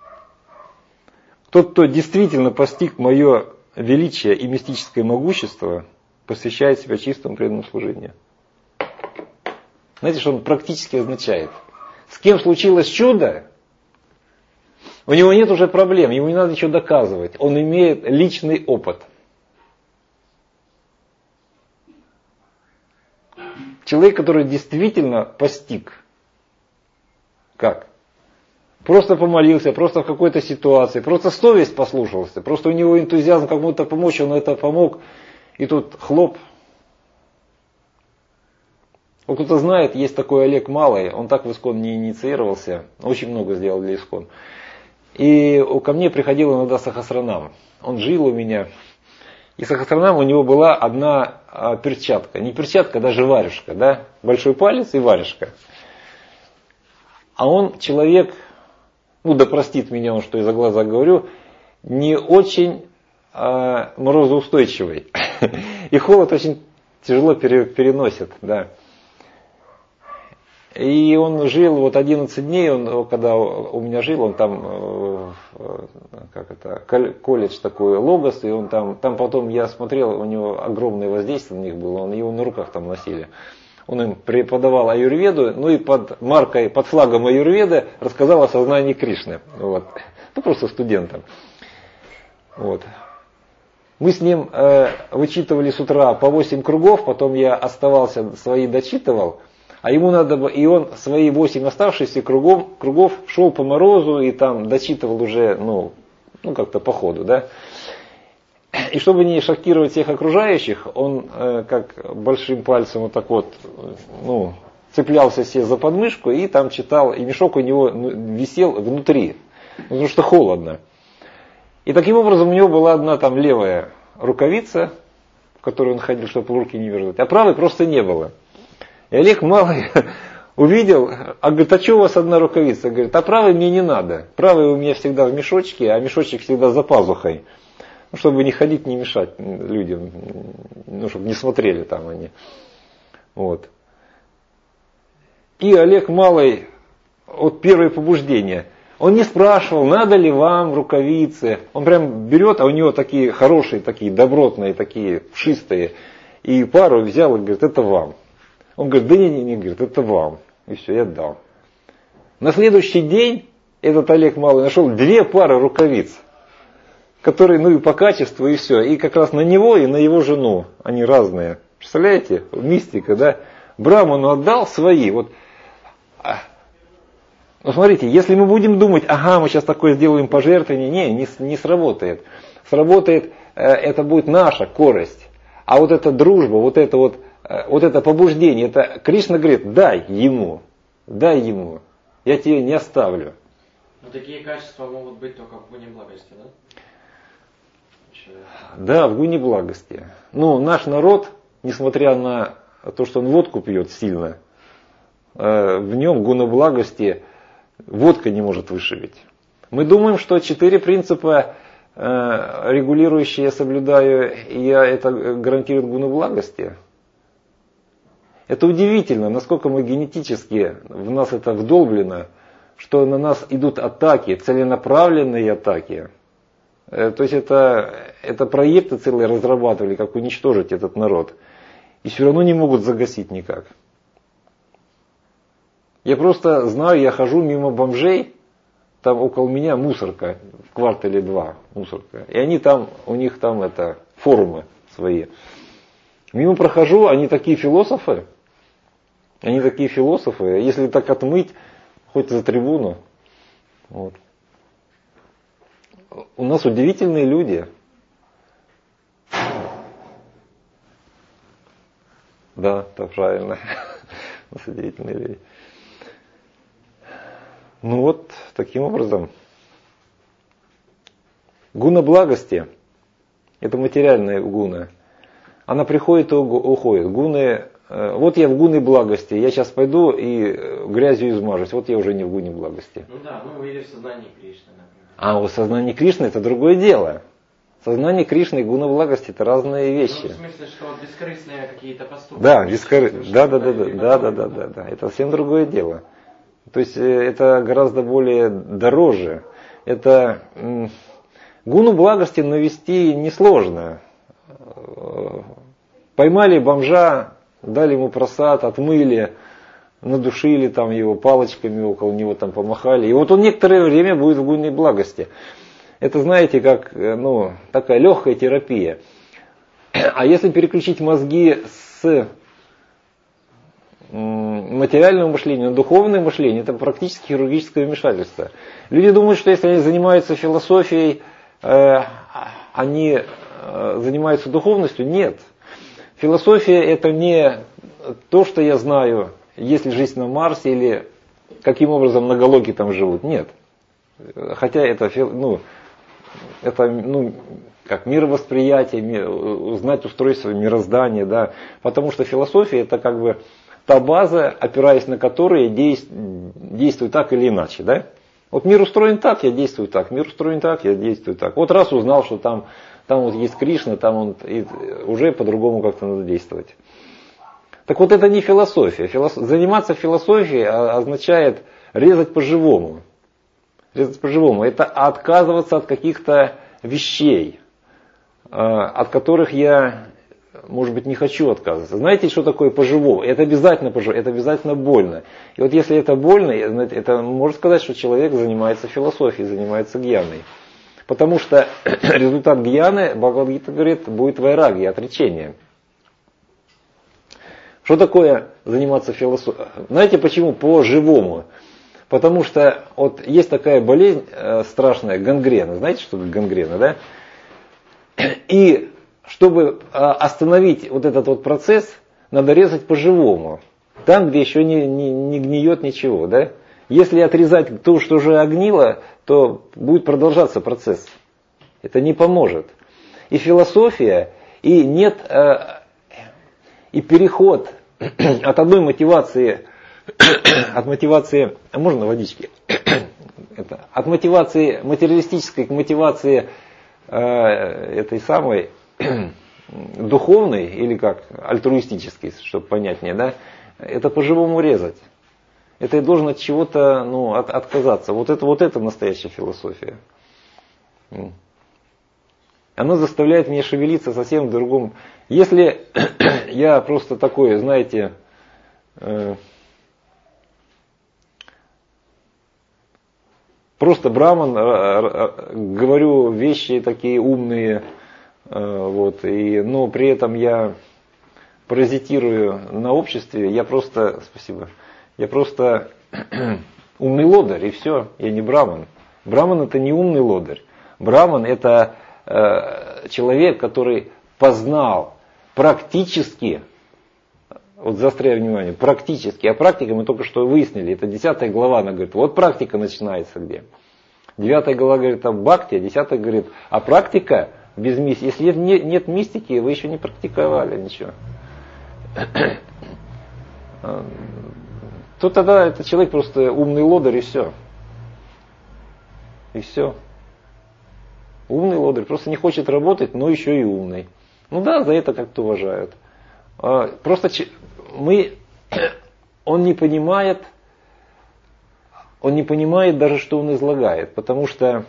Тот, кто действительно постиг мое величие и мистическое могущество, посвящает себя чистому преданному служению. Знаете, что он практически означает? С кем случилось чудо, у него нет уже проблем, ему не надо ничего доказывать. Он имеет личный опыт. Человек, который действительно постиг. Как? Просто помолился, просто в какой-то ситуации, просто совесть послушался, просто у него энтузиазм кому-то помочь, он это помог, и тут хлоп. Вот кто-то знает, есть такой Олег Малый, он так в ИСККОН не инициировался, очень много сделал для ИСККОН. И ко мне приходил иногда Сахасранам, он жил у меня, и Сахасранам у него была одна перчатка, не перчатка, даже варежка, да? Большой палец и варежка. А он человек, ну да простит меня он, что я за глаза говорю, не очень а, морозоустойчивый. И холод очень тяжело переносит, да. И он жил вот одиннадцать дней, он, когда у меня жил, он там, как это, колледж такой, Логос, и он там, там потом я смотрел, у него огромное воздействие на них было, он, его на руках там носили. Он им преподавал аюрведу, ну и под маркой, под флагом аюрведы рассказал о сознании Кришны. Вот. Ну просто студентам. Вот. Мы с ним э, вычитывали с утра по восемь кругов, потом я оставался, свои дочитывал, а ему надо было, и он свои восемь оставшихся кругов, кругов шел по морозу и там дочитывал уже, ну, ну как-то по ходу, да. И чтобы не шокировать всех окружающих, он э, как большим пальцем вот так вот, ну, цеплялся себе за подмышку и там читал, и мешок у него висел внутри, потому что холодно. И таким образом у него была одна там левая рукавица, в которой он ходил, чтобы руки не мерзнуть, а правой просто не было. И Олег Малый увидел, а говорит, а что у вас одна рукавица? Говорит, а правой мне не надо, правая у меня всегда в мешочке, а мешочек всегда за пазухой. Ну, чтобы не ходить, не мешать людям, ну, чтобы не смотрели там они. Вот. И Олег Малый, вот первое побуждение, он не спрашивал, надо ли вам рукавицы. Он прям берет, а у него такие хорошие, такие добротные, такие пушистые. И пару взял и говорит, это вам. Он говорит, да не, не, не, говорит, это вам. И все, я отдал. На следующий день этот Олег Малый нашел две пары рукавиц, которые, ну и по качеству, и все. И как раз на него и на его жену. Они разные. Представляете? Мистика, да? Браману отдал свои. Вот. Ну смотрите, если мы будем думать, ага, мы сейчас такое сделаем пожертвование, не, не, не сработает. Сработает это будет наша корость. А вот эта дружба, вот это вот, вот это побуждение, это Кришна говорит, дай ему, дай ему, я тебе не оставлю. Но такие качества могут быть только в гуне благости, да? Да, в гуне благости. Ну, наш народ, несмотря на то, что он водку пьет сильно, в нем гуна благости водка не может вышибить. Мы думаем, что четыре принципа, регулирующие я соблюдаю, я это гарантирует гуну благости. Это удивительно, насколько мы генетически, в нас это вдолблено, что на нас идут атаки, целенаправленные атаки. То есть это, это проекты целые разрабатывали, как уничтожить этот народ. И все равно не могут загасить никак. Я просто знаю, я хожу мимо бомжей, там около меня мусорка, в квартале два мусорка. И они там, у них там это форумы свои. Мимо прохожу, они такие философы. Они такие философы. Если так отмыть, хоть за трибуну. Вот. У нас удивительные люди. Да, это правильно. У нас удивительные люди. Ну вот, таким образом. Гуна благости, это материальная гуна. Она приходит и уходит. Гуны, вот я в гуне благости, я сейчас пойду и грязью измажусь. Вот я уже не в гуне благости. Ну да, мы увидели в сознании Кришны, например. А у сознания Кришны это другое дело. Сознание Кришны и гуна благости это разные вещи. Ну, в смысле, что бескорыстные какие-то поступки. Да, бескорыстные. Да, да, да, да, да, да, да, да, да. Это совсем другое дело. То есть это гораздо более дороже. Это гуну благости навести несложно. Поймали бомжа, дали ему просад, отмыли, надушили там его палочками, около него там помахали. И вот он некоторое время будет в гуне благости. Это, знаете, как ну, такая легкая терапия. А если переключить мозги с материального мышления на духовное мышление, это практически хирургическое вмешательство. Люди думают, что если они занимаются философией, э, они э, занимаются духовностью. Нет. Философия это не то, что я знаю, есть ли жизнь на Марсе или каким образом многологи там живут. Нет. Хотя это, ну, это ну, как мировосприятие, мир, узнать устройство мироздания, да. Потому что философия это как бы та база, опираясь на которую я действую так или иначе. Да? Вот мир устроен так, я действую так. Мир устроен так, я действую так. Вот раз узнал, что там, там вот есть Кришна, там он, и уже по-другому как-то надо действовать. Так вот это не философия. Философ... Заниматься философией означает резать по-живому. Резать по-живому. Это отказываться от каких-то вещей, от которых я... может быть, не хочу отказываться. Знаете, что такое по-живому? Это обязательно по-живому, это обязательно больно. И вот если это больно, это можно сказать, что человек занимается философией, занимается гьяной. Потому что результат гьяны, Бхагавад-гита говорит, будет вайрагья, отречение. Что такое заниматься философией? Знаете почему? По-живому. Потому что вот есть такая болезнь э, страшная, гангрена. Знаете, что такое гангрена, да? И чтобы остановить вот этот вот процесс, надо резать по-живому. Там, где еще не, не, не гниет ничего. Да? Если отрезать то, что уже огнило, то будет продолжаться процесс. Это не поможет. И философия, и нет, и переход от одной мотивации, от мотивации, а можно водички? Это, от мотивации материалистической к мотивации этой самой духовный или как альтруистический, чтобы понятнее, да, это по-живому резать. Это я должен от чего-то ну, от, отказаться. Вот это, вот это настоящая философия. Она заставляет меня шевелиться совсем в другом. Если я просто такой, знаете, э, просто браман, э, э, говорю вещи такие умные, вот, и, но при этом я паразитирую на обществе, я просто, спасибо, я просто умный лодырь, и все, я не браман. Браман это не умный лодырь. Браман это э, человек, который познал практически, вот заостряю внимание, практически, а практика мы только что выяснили, это десятая глава, она говорит, вот практика начинается где. Девятая глава говорит о бхакти, а десятая говорит, а практика без мистики, если нет, нет мистики, вы еще не практиковали ничего. То тогда этот человек просто умный лодырь и все. И все. Умный лодырь, просто не хочет работать, но еще и умный. Ну да, за это как-то уважают. Просто мы, он не понимает, он не понимает даже, что он излагает, потому что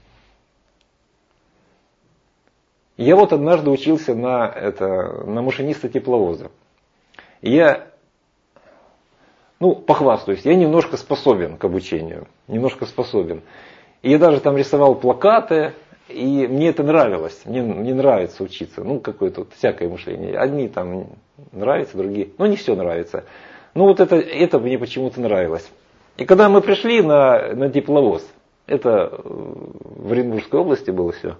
я вот однажды учился на, это, на машиниста тепловоза. И я, ну, похвастаюсь, я немножко способен к обучению, немножко способен. И я даже там рисовал плакаты, и мне это нравилось, мне, мне нравится учиться, ну, какое-то вот всякое мышление. Одни там нравятся, другие, ну, не все нравится. Ну, вот это, это мне почему-то нравилось. И когда мы пришли на, на тепловоз, это в Оренбургской области было все,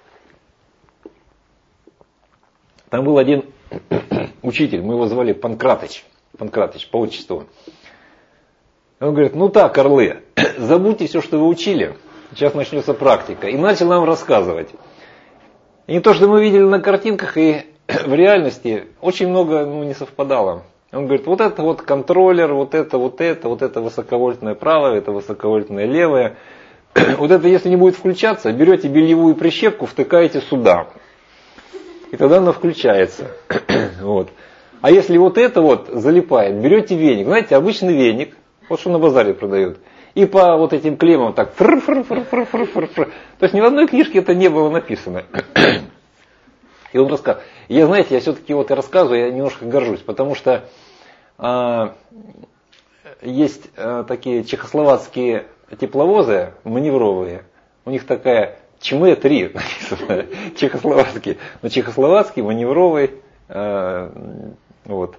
там был один учитель, мы его звали Панкратыч, Панкратыч по отчеству. Он говорит, ну так, орлы, забудьте все, что вы учили, сейчас начнется практика. И начал нам рассказывать. И не то, что мы видели на картинках, и в реальности очень много ну, не совпадало. Он говорит, вот это вот контроллер, вот это, вот это, вот это высоковольтное правое, это высоковольтное левое. Вот это, если не будет включаться, берете бельевую прищепку, втыкаете сюда. И тогда она включается. Вот. А если вот это вот залипает, берете веник. Знаете, обычный веник, вот что на базаре продают. И по вот этим клеммам так фр-фр-фр-фр-фр-фр-фр. То есть ни в одной книжке это не было написано. И он рассказывает. Я, знаете, я все-таки вот и рассказываю, я немножко горжусь, потому что а, есть а, такие чехословацкие тепловозы маневровые. У них такая ЧМЭ три написано, чехословацкий. Но чехословацкий, маневровый. А, вот.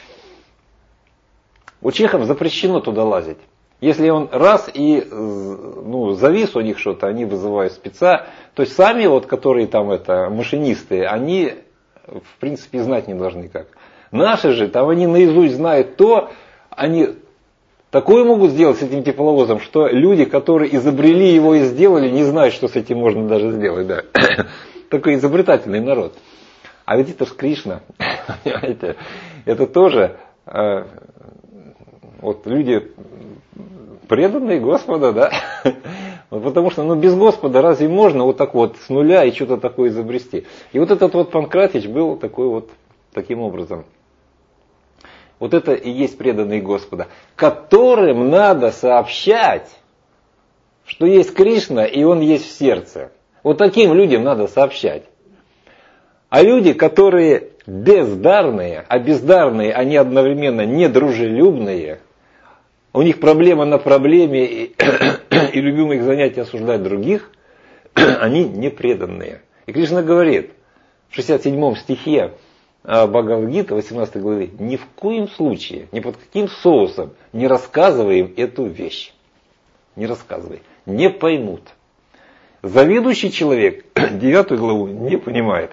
У чехов запрещено туда лазить. Если он раз и ну, завис у них что-то, они вызывают спеца. То есть сами, вот, которые там это, машинисты, они в принципе знать не должны как. Наши же, там они наизусть знают то, они такое могут сделать с этим тепловозом, что люди, которые изобрели его и сделали, не знают, что с этим можно даже сделать. Да. Такой изобретательный народ. А ведь это же Кришна. Понимаете? Это тоже э, вот люди преданные Господа, да? Вот потому что ну, без Господа разве можно вот так вот с нуля и что-то такое изобрести? И вот этот вот Панкратич был такой вот таким образом. Вот это и есть преданные Господа, которым надо сообщать, что есть Кришна и Он есть в сердце. Вот таким людям надо сообщать. А люди, которые бездарные, а бездарные, они одновременно недружелюбные, у них проблема на проблеме, и, и любимое их занятие осуждать других, они непреданные. И Кришна говорит в шестьдесят седьмом стихе Бхагавад-гиты, восемнадцатой главе, ни в коем случае, ни под каким соусом не рассказывай им эту вещь. Не рассказывай. Не поймут. Завидующий человек девятую главу не понимает.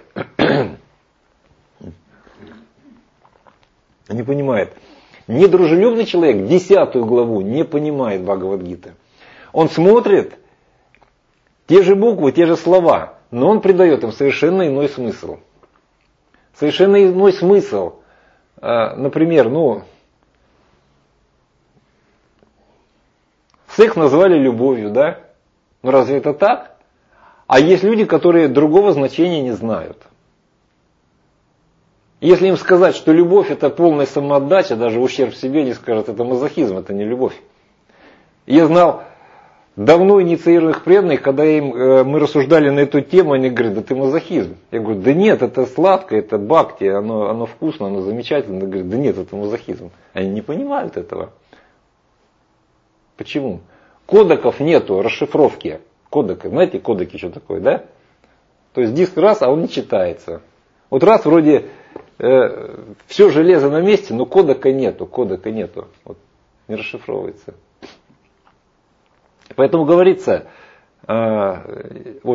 Не понимает. Недружелюбный человек десятую главу не понимает Бхагавад-гиты. Он смотрит те же буквы, те же слова, но он придает им совершенно иной смысл. Совершенно иной смысл. Например, ну, секс назвали любовью, да? Ну разве это так? А есть люди, которые другого значения не знают. Если им сказать, что любовь это полная самоотдача, даже ущерб себе, они скажут, это мазохизм, это не любовь. Я знал давно инициированных преданных, когда им, э, мы рассуждали на эту тему, они говорят, да ты мазохизм. Я говорю, да нет, это сладко, это бхакти, оно, оно вкусно, оно замечательно. Они говорят, да нет, это мазохизм. Они не понимают этого. Почему? Кодеков нету, расшифровки. Кодека, знаете, кодеки что такое, да? То есть диск раз, а он не читается. Вот раз вроде э, все железо на месте, но кодека нету, кодека нету. Вот, не расшифровывается. Поэтому говорится, э, вот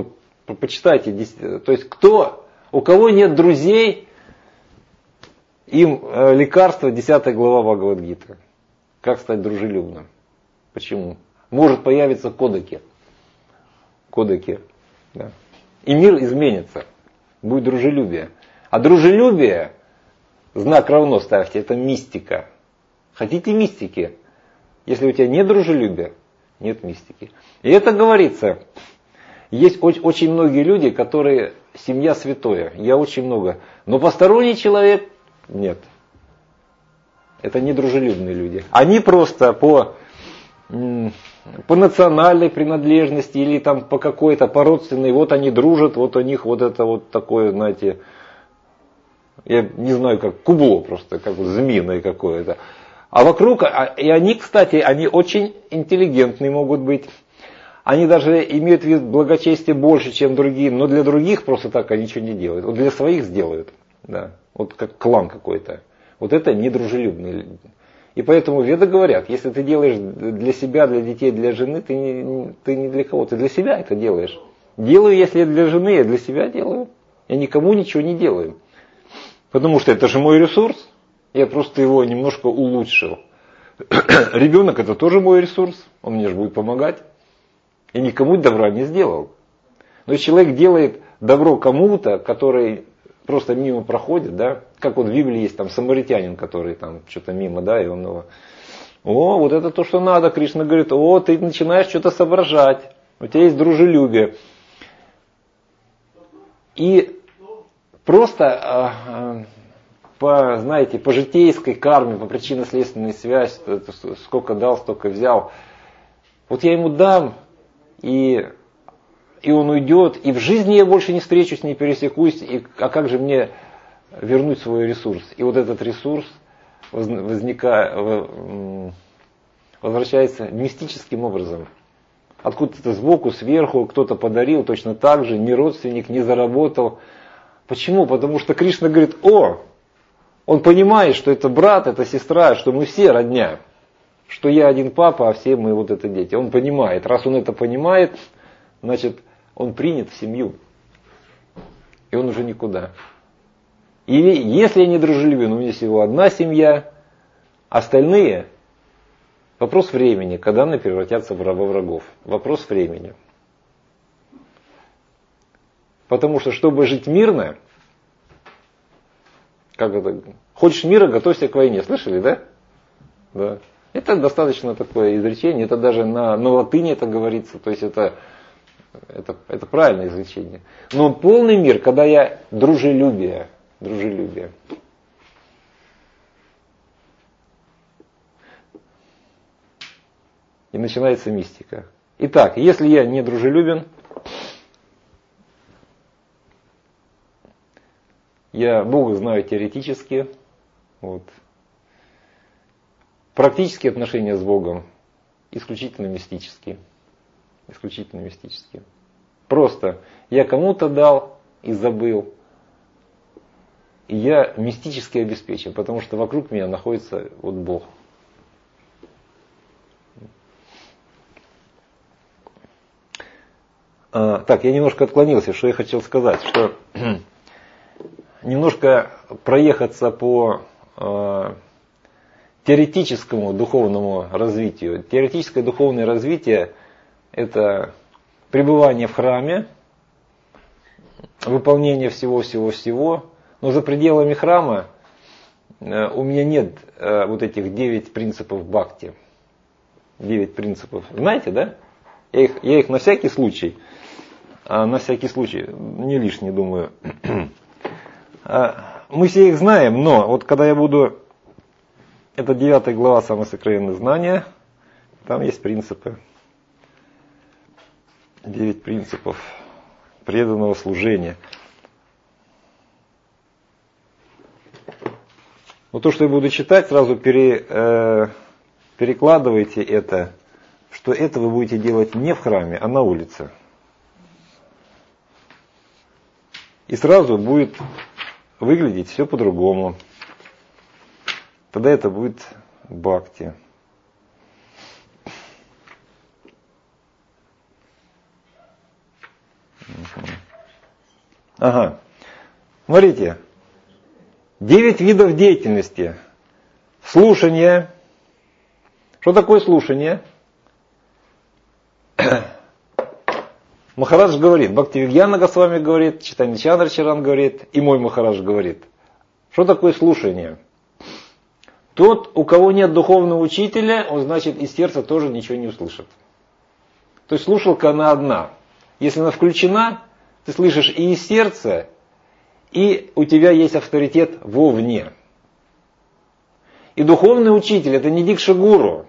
почитайте. То есть кто, у кого нет друзей, им лекарство, десятая глава Бхагавад-гиты. Как стать дружелюбным. Почему? Может появиться в кодеке. Кодеке. Да. И мир изменится. Будет дружелюбие. А дружелюбие, знак равно ставьте, это мистика. Хотите мистики? Если у тебя нет дружелюбия, нет мистики. И это говорится. Есть очень многие люди, которые семья святое. Я очень много. Но посторонний человек нет. Это не дружелюбные люди. Они просто по, по национальной принадлежности или там по какой-то, по родственной, вот они дружат, вот у них вот это вот такое, знаете, я не знаю, как кубло просто, как змеиное какое-то. А вокруг, и они, кстати, они очень интеллигентные могут быть. Они даже имеют вид благочестия больше, чем другие, но для других просто так они ничего не делают. Вот для своих сделают. Да. Вот как клан какой-то. Вот это недружелюбные люди. И поэтому веды говорят, если ты делаешь для себя, для детей, для жены, ты не, ты не для кого, ты для себя это делаешь. Делаю, если для жены, я для себя делаю. Я никому ничего не делаю. Потому что это же мой ресурс. Я просто его немножко улучшил. Ребенок это тоже мой ресурс. Он мне же будет помогать. Я никому добра не сделал. Но если человек делает добро кому-то, который просто мимо проходит, да, как вот в Библии есть там самаритянин, который там что-то мимо, да, и он его, о, вот это то, что надо, Кришна говорит, о, ты начинаешь что-то соображать, у тебя есть дружелюбие. И просто, по, знаете, по житейской карме, по причинно-следственной связи, сколько дал, столько взял, вот я ему дам, и... И он уйдет, и в жизни я больше не встречусь, не пересекусь, и, а как же мне вернуть свой ресурс? И вот этот ресурс возникает, возвращается мистическим образом. Откуда-то сбоку, сверху, кто-то подарил точно так же, ни родственник, не заработал. Почему? Потому что Кришна говорит, о, он понимает, что это брат, это сестра, что мы все родня, что я один папа, а все мы вот это дети. Он понимает, раз он это понимает, значит, он принят в семью. И он уже никуда. Или, если я не дружелюбен, у меня всего одна семья, остальные, вопрос времени, когда они превратятся во врагов. Вопрос времени. Потому что, чтобы жить мирно, как это, хочешь мира, готовься к войне. Слышали, да? Да. Это достаточно такое изречение, это даже на, на латыни это говорится, то есть это... Это, это правильное изречение. Но полный мир, когда я дружелюбие, дружелюбие. И начинается мистика. Итак, если я не дружелюбен, я Бога знаю теоретически, вот. Практические отношения с Богом исключительно мистические. Исключительно мистические. Просто я кому-то дал и забыл. И я мистически обеспечен, потому что вокруг меня находится вот Бог. А, так, я немножко отклонился, что я хотел сказать, что немножко проехаться по э, теоретическому духовному развитию. Теоретическое духовное развитие — это пребывание в храме, выполнение всего-всего-всего. Но за пределами храма э, у меня нет э, вот этих девять принципов бхакти. Девять принципов. Знаете, да? Я их, я их на всякий случай, а на всякий случай, не лишний, думаю. Мы все их знаем, но вот когда я буду... Это девятая глава «Самые сокровенные знания». Там есть принципы. Девять принципов преданного служения. Но то, что я буду читать, сразу пере, э, перекладывайте это, что это вы будете делать не в храме, а на улице. И сразу будет выглядеть все по-другому. Тогда это будет бхакти. Угу. Ага. Смотрите. Девять видов деятельности. Слушание. Что такое слушание? Махарадж говорит, Бхактивигьяна Госвами говорит, Чайтанья Чандрачаран говорит, и мой Махарадж говорит. Что такое слушание? Тот, у кого нет духовного учителя, он, значит, из сердца тоже ничего не услышит. То есть слушалка она одна. Если она включена, ты слышишь и из сердца, и у тебя есть авторитет вовне. И духовный учитель это не дикша-гуру.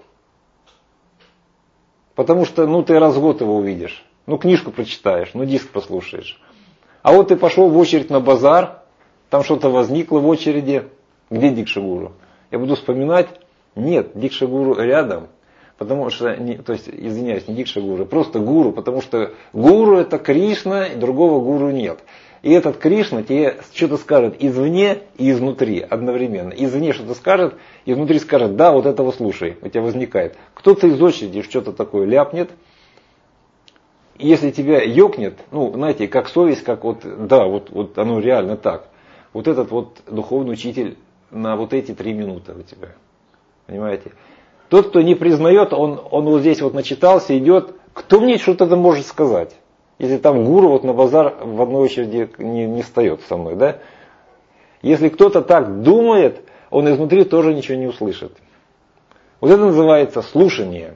Потому что ну, ты раз в год его увидишь. Ну книжку прочитаешь, ну диск послушаешь. А вот ты пошел в очередь на базар, там что-то возникло в очереди. Где дикша-гуру? Я буду вспоминать, нет, дикша-гуру рядом. Потому что, не, то есть, извиняюсь, не дикша-гуру, просто гуру, потому что гуру это Кришна, и другого гуру нет. И этот Кришна тебе что-то скажет извне и изнутри одновременно. Извне что-то скажет, изнутри скажет, да, вот этого слушай, у тебя возникает. Кто-то из очереди что-то такое ляпнет, и если тебя ёкнет, ну, знаете, как совесть, как вот, да, вот, вот оно реально так. Вот этот вот духовный учитель на вот эти три минуты у тебя, понимаете? Тот, кто не признает, он, он вот здесь вот начитался, идет, кто мне что-то может сказать? Если там гуру вот на базар в одной очереди не, не встает со мной, да? Если кто-то так думает, он изнутри тоже ничего не услышит. Вот это называется слушание.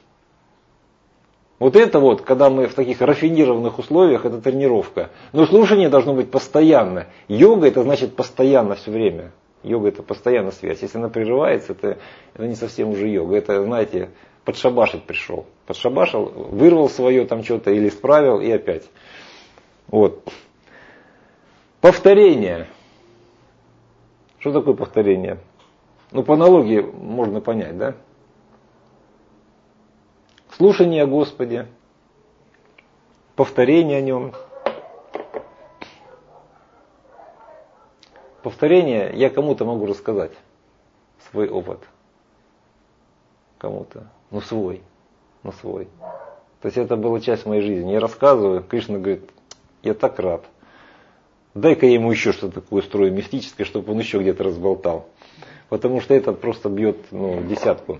Вот это вот, когда мы в таких рафинированных условиях, это тренировка. Но слушание должно быть постоянно. Йога это значит постоянно все время. Йога это постоянно связь. Если она прерывается, это, это не совсем уже йога. Это, знаете, подшабашить пришел. Подшабашил, вырвал свое там что-то или исправил и опять. Вот. Повторение. Что такое повторение? Ну, по аналогии можно понять, да? Слушание о Господе. Повторение о Нем. Повторение я кому-то могу рассказать. Свой опыт. Кому-то. Ну свой. Ну свой. То есть это была часть моей жизни. Я рассказываю, Кришна говорит, я так рад. Дай-ка я ему еще что-то такое устрою мистическое, чтобы он еще где-то разболтал. Потому что этот просто бьет ну, десятку.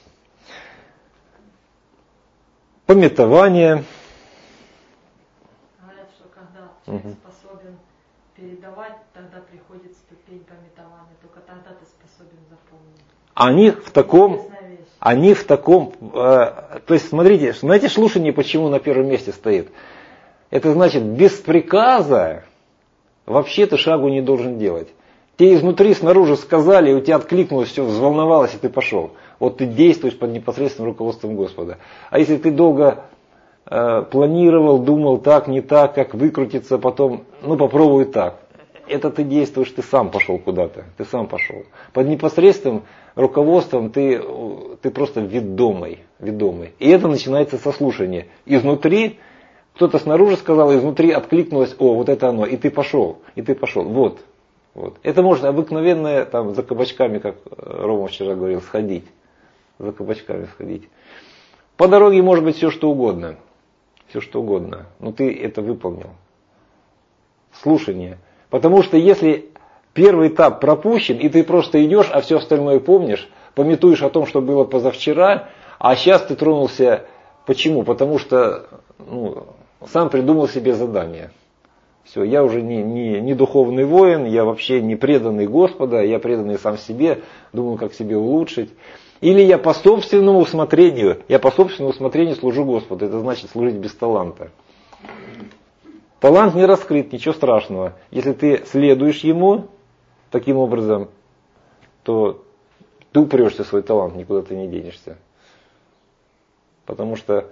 Памятование. Говорят, что когда человек угу. способен передавать, тогда приходит ступень памятования. Только тогда ты способен запомнить. Они в таком, они в таком, э, то есть смотрите, знаете, слушание почему на первом месте стоит? Это значит, без приказа вообще ты шагу не должен делать. Тебе изнутри, снаружи сказали, и у тебя откликнулось, все, взволновалось, и ты пошел. Вот ты действуешь под непосредственным руководством Господа. А если ты долго э, планировал, думал так, не так, как выкрутиться, потом, ну попробуй так. Это ты действуешь, ты сам пошел куда-то, ты сам пошел. Под непосредственным руководством ты, ты просто ведомый, ведомый. И это начинается со слушания. Изнутри, кто-то снаружи сказал, изнутри откликнулось, о, вот это оно, и ты пошел, и ты пошел. Вот. Вот. Это можно обыкновенное, там, за кабачками, как Рома вчера говорил, сходить. За кабачками сходить. По дороге может быть все что угодно. Все что угодно. Но ты это выполнил. Слушание. Потому что если первый этап пропущен, и ты просто идешь, а все остальное помнишь, памятуешь о том, что было позавчера, а сейчас ты тронулся. Почему? Потому что ну, сам придумал себе задание. Все, я уже не, не, не духовный воин, я вообще не преданный Господа, я преданный сам себе, думаю, как себе улучшить. Или я по собственному усмотрению, я по собственному усмотрению служу Господу, это значит служить без таланта. Талант не раскрыт, ничего страшного. Если ты следуешь ему таким образом, то ты упрешься в свой талант, никуда ты не денешься. Потому что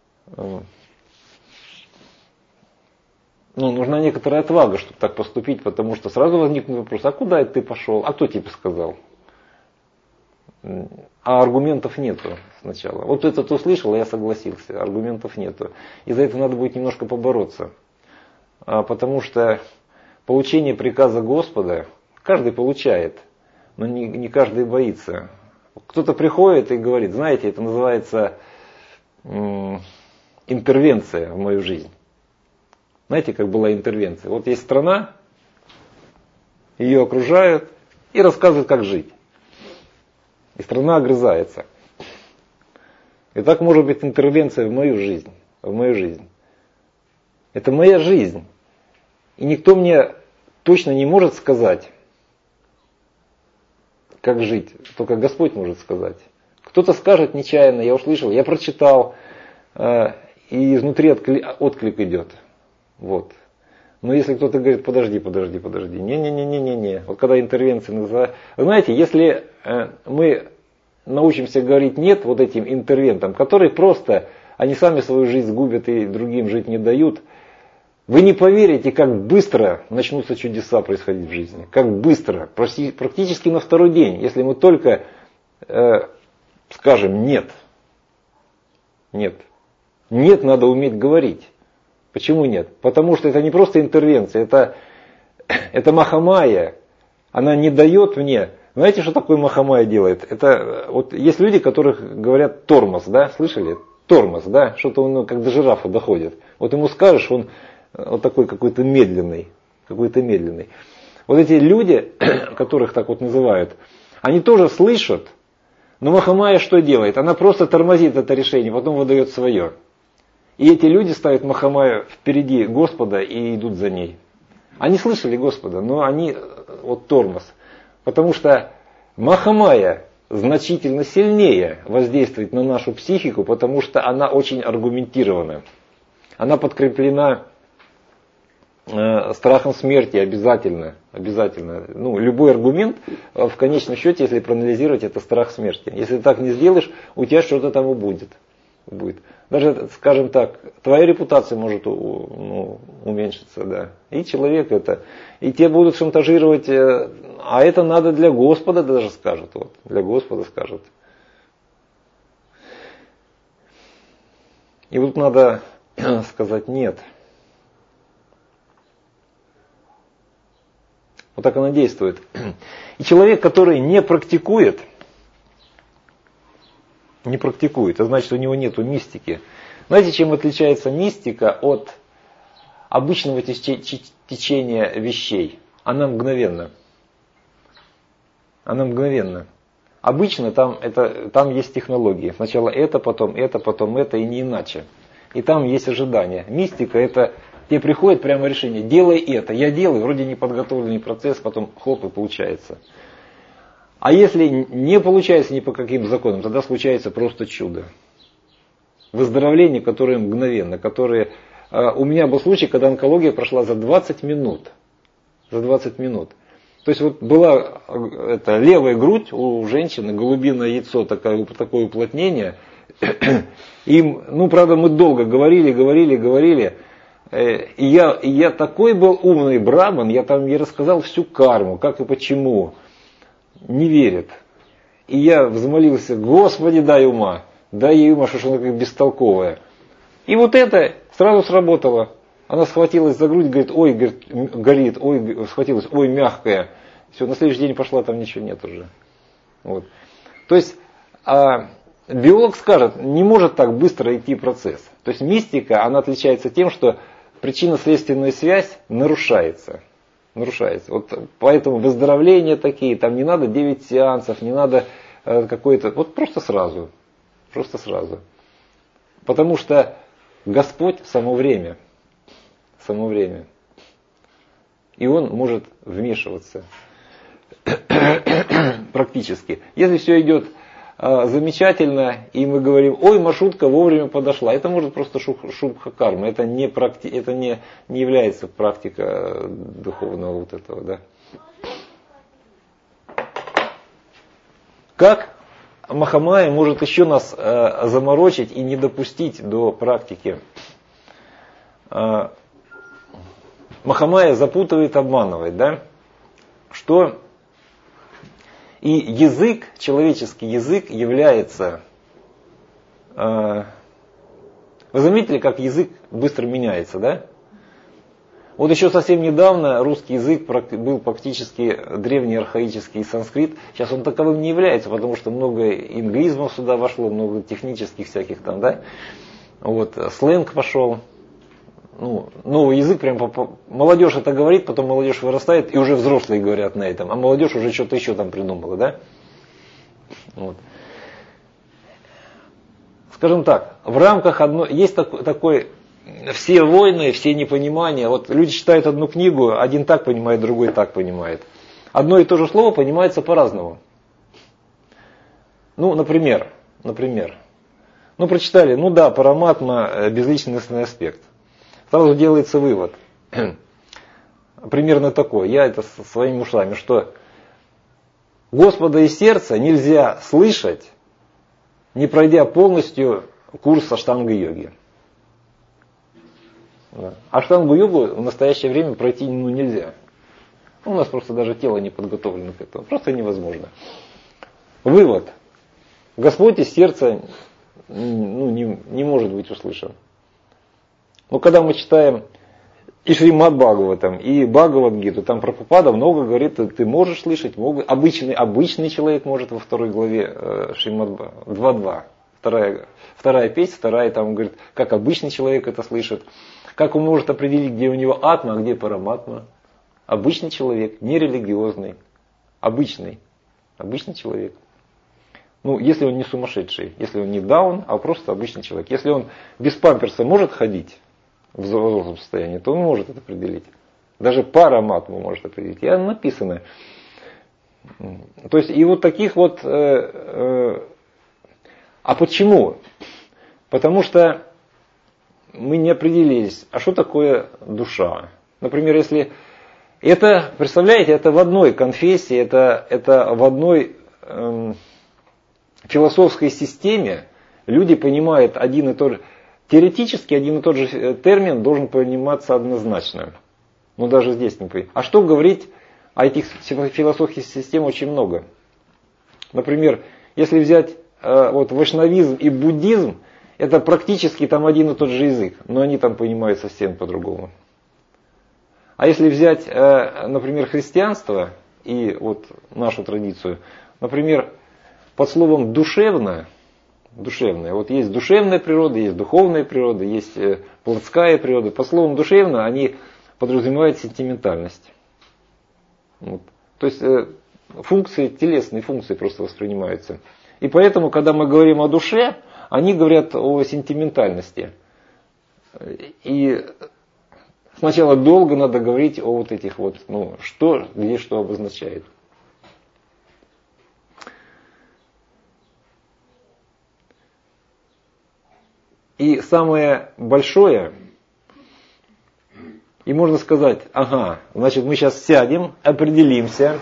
ну, нужна некоторая отвага, чтобы так поступить, потому что сразу возникнет вопрос, а куда это ты пошел, а кто тебе сказал? А аргументов нету сначала. Вот этот услышал, а я согласился, аргументов нету. И за это надо будет немножко побороться. А, потому что получение приказа Господа каждый получает, но не, не каждый боится. Кто-то приходит и говорит, знаете, это называется м- интервенция в мою жизнь. Знаете, как была интервенция? Вот есть страна, ее окружают и рассказывают, как жить. И страна огрызается. И так может быть интервенция в мою жизнь. В мою жизнь. Это моя жизнь. И никто мне точно не может сказать, как жить. Только Господь может сказать. Кто-то скажет нечаянно, я услышал, я прочитал, э, и изнутри отклик, отклик идет. Вот. Но если кто-то говорит, подожди, подожди, подожди, не-не-не-не-не-не. Вот когда интервенция называют. Знаете, если э, мы научимся говорить нет вот этим интервентам, которые просто, они сами свою жизнь губят и другим жить не дают, вы не поверите, как быстро начнутся чудеса происходить в жизни. Как быстро. Практически на второй день, если мы только э, скажем нет. Нет. Нет, надо уметь говорить. Почему нет? Потому что это не просто интервенция, это, это Махамая. Она не дает мне. Знаете, что такое Махамая делает? Это вот есть люди, которых говорят тормоз, да? Слышали? Тормоз, да? Что-то он как до жирафа доходит. Вот ему скажешь, он вот такой какой-то медленный. Какой-то медленный. Вот эти люди, которых так вот называют, они тоже слышат, но Махамая что делает? Она просто тормозит это решение, потом выдает свое. И эти люди ставят Махамаю впереди Господа и идут за ней. Они слышали Господа, но они вот тормоз. Потому что Махамая значительно сильнее воздействует на нашу психику, потому что она очень аргументирована. Она подкреплена э, страхом смерти обязательно. обязательно. Ну, любой аргумент, в конечном счете, если проанализировать, это страх смерти. Если ты так не сделаешь, у тебя что-то там и будет. будет. Даже, скажем так, твоя репутация может ну, уменьшиться, да. И человек это. И те будут шантажировать, а это надо для Господа даже скажут. Вот, для Господа скажут. И вот надо сказать нет. Вот так она действует. И человек, который не практикует, не практикует, это значит, у него нет мистики. Знаете, чем отличается мистика от обычного течения вещей? Она мгновенна. Она мгновенна. Обычно там, это, там есть технологии. Сначала это, потом это, потом это и не иначе. И там есть ожидания. Мистика это тебе приходит прямо решение. Делай это. Я делаю, вроде неподготовленный процесс, потом хлоп и получается. А если не получается ни по каким законам, тогда случается просто чудо. Выздоровление, которое мгновенно, которое... У меня был случай, когда онкология прошла за двадцать минут. За двадцать минут. То есть вот была это, левая грудь у женщины, голубиное яйцо, такое, такое уплотнение. Им, ну, правда, мы долго говорили, говорили, говорили. И я, и я такой был умный браман, я там ей рассказал всю карму, как и почему. Не верит. И я взмолился, Господи, дай ума. Дай ей ума, что она как бестолковая. И вот это сразу сработало. Она схватилась за грудь, говорит, ой, говорит, горит, ой, схватилась, ой, мягкая. Все, на следующий день пошла, там ничего нет уже. Вот. То есть, а, биолог скажет, не может так быстро идти процесс. То есть мистика, она отличается тем, что причинно-следственная связь нарушается. нарушается. Вот поэтому выздоровления такие, там не надо девять сеансов, не надо э, какой-то, вот просто сразу. Просто сразу. Потому что Господь само время. Само время. И Он может вмешиваться. Практически. Если все идет э, замечательно, и мы говорим, ой, маршрутка вовремя подошла, это может просто шубха кармы. Это, не, практи, это не, не является практика духовного вот этого. Да. Как Махамая может еще нас э, заморочить и не допустить до практики? Э, Махамая запутывает, обманывает, да? Что и язык, человеческий язык является... Э, вы заметили, как язык быстро меняется, да? Вот еще совсем недавно русский язык был практически древний архаический санскрит. Сейчас он таковым не является, потому что много инглизмов сюда вошло, много технических всяких там, да? Вот, сленг пошел. Ну, новый язык язык прям, молодежь это говорит, потом молодежь вырастает, и уже взрослые говорят на этом, а молодежь уже что-то еще там придумала, да? Вот. Скажем так, в рамках одной, есть такой, такой, все войны, все непонимания, вот люди читают одну книгу, один так понимает, другой так понимает. Одно и то же слово понимается по-разному. Ну, например, например, ну прочитали, ну да, параматма, безличностный аспект. Сразу делается вывод, примерно такой, я это своими ушами, что Господа из сердца нельзя слышать, не пройдя полностью курс аштанга-йоги. Да. Аштангу-йогу в настоящее время пройти ну, нельзя. У нас просто даже тело не подготовлено к этому. Просто невозможно. Вывод. Господь из сердца ну, не, не может быть услышан. Но когда мы читаем и Шримад Бхагаватам, и Бхагавад-гиту, там Прабхупада много говорит, ты можешь слышать, мог, обычный, обычный человек может во второй главе э, Шримад два два. Вторая, вторая песня, вторая там говорит, как обычный человек это слышит. Как он может определить, где у него атма, а где параматма. Обычный человек, не религиозный, обычный, обычный человек. Ну, если он не сумасшедший, если он не даун, а просто обычный человек. Если он без памперса может ходить в взрослом состоянии, то он может это определить. Даже параматму может определить. И оно написано. То есть, и вот таких вот... Э, э, а почему? Потому что мы не определились, а что такое душа. Например, если... Это, представляете, это в одной конфессии, это, это в одной эм, философской системе люди понимают один и тот же... Теоретически один и тот же термин должен пониматься однозначно. Но даже здесь не понимаю. А что говорить, а этих философских систем очень много. Например, если взять э, вот, вайшнавизм и буддизм, это практически там один и тот же язык, но они там понимают совсем по-другому. А если взять, э, например, христианство и вот нашу традицию, например, под словом «душевно», душевная. Вот есть душевная природа, есть духовная природа, есть э, плотская природа. По словам душевно они подразумевают сентиментальность. Вот. То есть э, функции, телесные функции просто воспринимаются. И поэтому, когда мы говорим о душе, они говорят о сентиментальности. И сначала долго надо говорить о вот этих вот, ну, что, где что обозначает. И самое большое, и можно сказать, ага, значит мы сейчас сядем, определимся,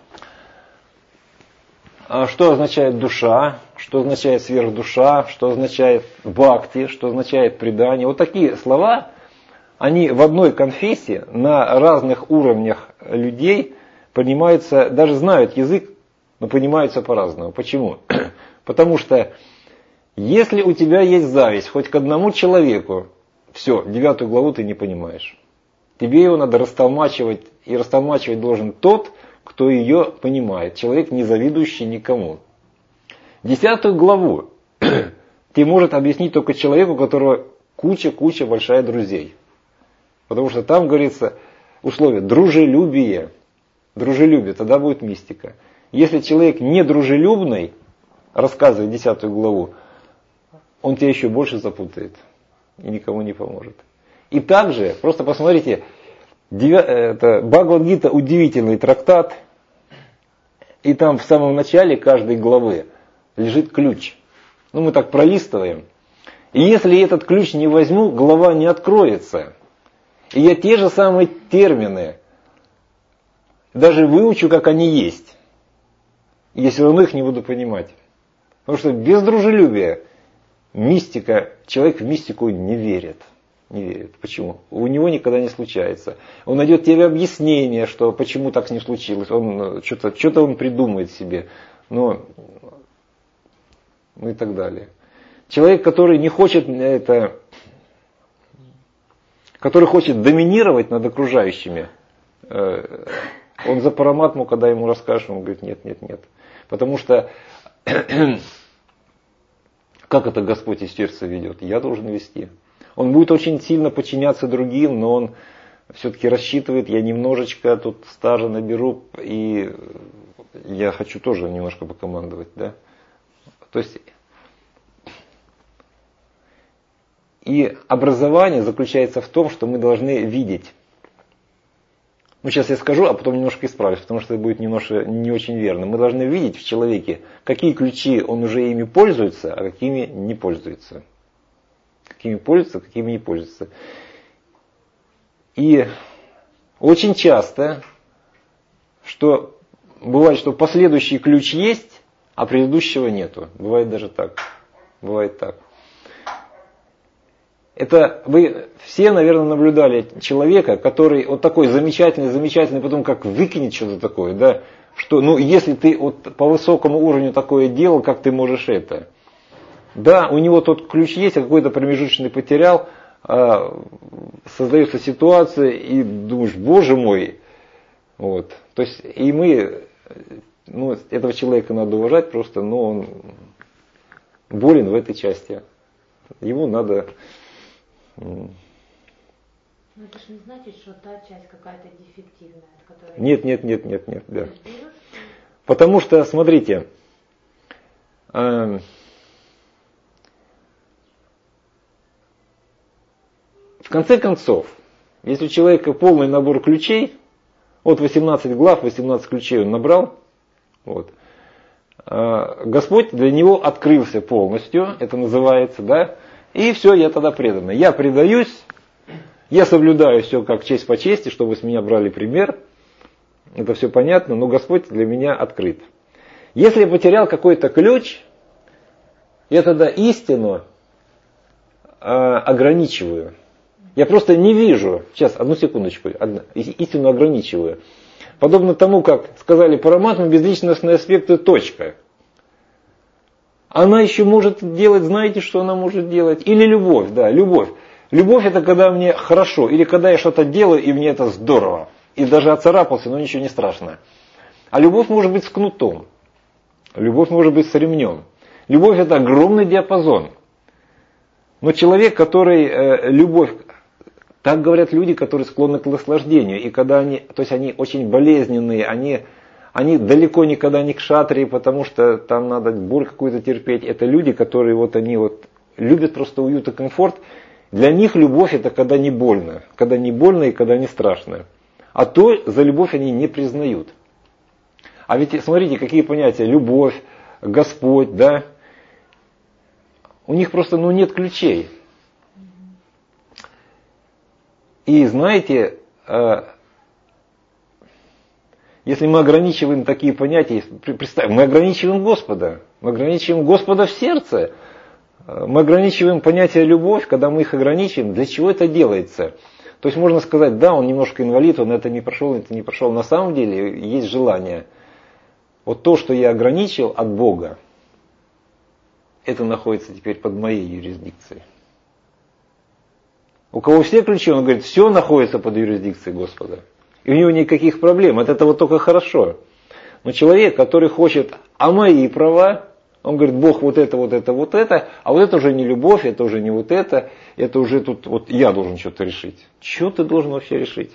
что означает душа, что означает сверхдуша, что означает бхакти, что означает предание. Вот такие слова, они в одной конфессии на разных уровнях людей понимаются, даже знают язык, но понимаются по-разному. Почему? Потому что если у тебя есть зависть хоть к одному человеку, все, девятую главу ты не понимаешь. Тебе его надо растолмачивать, и растолмачивать должен тот, кто ее понимает. Человек, не завидующий никому. Десятую главу ты может объяснить только человеку, у которого куча-куча большая друзей. Потому что там говорится условие дружелюбие. Дружелюбие, тогда будет мистика. Если человек не дружелюбный, рассказывает десятую главу, он тебя еще больше запутает и никому не поможет. И также, просто посмотрите, это Бхагавад-гита удивительный трактат, и там в самом начале каждой главы лежит ключ. Ну, мы так пролистываем. И если этот ключ не возьму, глава не откроется. И я те же самые термины даже выучу, как они есть. И я все равно их не буду понимать. Потому что без дружелюбия мистика, человек в мистику не верит. Не верит. Почему? У него никогда не случается. Он найдет тебе объяснение, что почему так с ним случилось. Он что-то, что-то он придумает себе. Но, ну и так далее. Человек, который не хочет это, который хочет доминировать над окружающими, он за параматму, когда ему расскажешь, он говорит, нет, нет, нет. Потому что как это Господь из сердца ведет? Я должен вести. Он будет очень сильно подчиняться другим, но он все-таки рассчитывает, я немножечко тут стажа наберу, и я хочу тоже немножко покомандовать, да. То есть и образование заключается в том, что мы должны видеть. Ну, сейчас я скажу, а потом немножко исправлюсь, потому что это будет немножко не очень верно. Мы должны видеть в человеке, какие ключи он уже ими пользуется, а какими не пользуется. Какими пользуется, какими не пользуется. И очень часто, что бывает, что последующий ключ есть, а предыдущего нету. Бывает даже так. Бывает так. Это вы все, наверное, наблюдали человека, который вот такой замечательный, замечательный, потом как выкинет что-то такое, да, что, ну, если ты вот по высокому уровню такое делал, как ты можешь это? Да, у него тот ключ есть, а какой-то промежуточный потерял, а, создается ситуация, и думаешь, боже мой, вот, то есть, и мы, ну, этого человека надо уважать просто, но он болен в этой части, ему надо... Но это же не значит, что та часть какая-то дефективная, которая... Нет, нет, нет, нет, нет, да. Потому что, смотрите, э, в конце концов, если у человека полный набор ключей, вот восемнадцать глав, восемнадцать ключей он набрал, вот, э, Господь для него открылся полностью, это называется, да, и все, я тогда преданный. Я предаюсь, я соблюдаю все как честь по чести, чтобы с меня брали пример. Это все понятно, но Господь для меня открыт. Если я потерял какой-то ключ, я тогда истину э, ограничиваю. Я просто не вижу, сейчас, одну секундочку, одну, истину ограничиваю. Подобно тому, как сказали Параматма, безличностные аспекты, точка. Она еще может делать, знаете, что она может делать? Или любовь, да, любовь. Любовь это когда мне хорошо, или когда я что-то делаю, и мне это здорово. И даже оцарапался, но ничего не страшно. А любовь может быть с кнутом. Любовь может быть с ремнем. Любовь это огромный диапазон. Но человек, который э, любовь, так говорят люди, которые склонны к наслаждению. И когда они, то есть они очень болезненные, они... Они далеко никогда не кшатрии, потому что там надо боль какую-то терпеть. Это люди, которые вот они вот любят просто уют и комфорт. Для них любовь это когда не больно. Когда не больно и когда не страшно. А то за любовь они не признают. А ведь смотрите, какие понятия. Любовь, Господь, да. У них просто ну, нет ключей. И знаете... Если мы ограничиваем такие понятия, представь, мы ограничиваем Господа, мы ограничиваем Господа в сердце, мы ограничиваем понятие любовь, когда мы их ограничиваем, для чего это делается? То есть можно сказать, да, он немножко инвалид, он это не прошел, это не прошел. На самом деле есть желание. Вот то, что я ограничил от Бога, это находится теперь под моей юрисдикцией. У кого все ключи, он говорит, все находится под юрисдикцией Господа. И у него никаких проблем, от этого только хорошо. Но человек, который хочет, а мои права, он говорит, Бог вот это, вот это, вот это, а вот это уже не любовь, это уже не вот это, это уже тут, вот я должен что-то решить. Что ты должен вообще решить?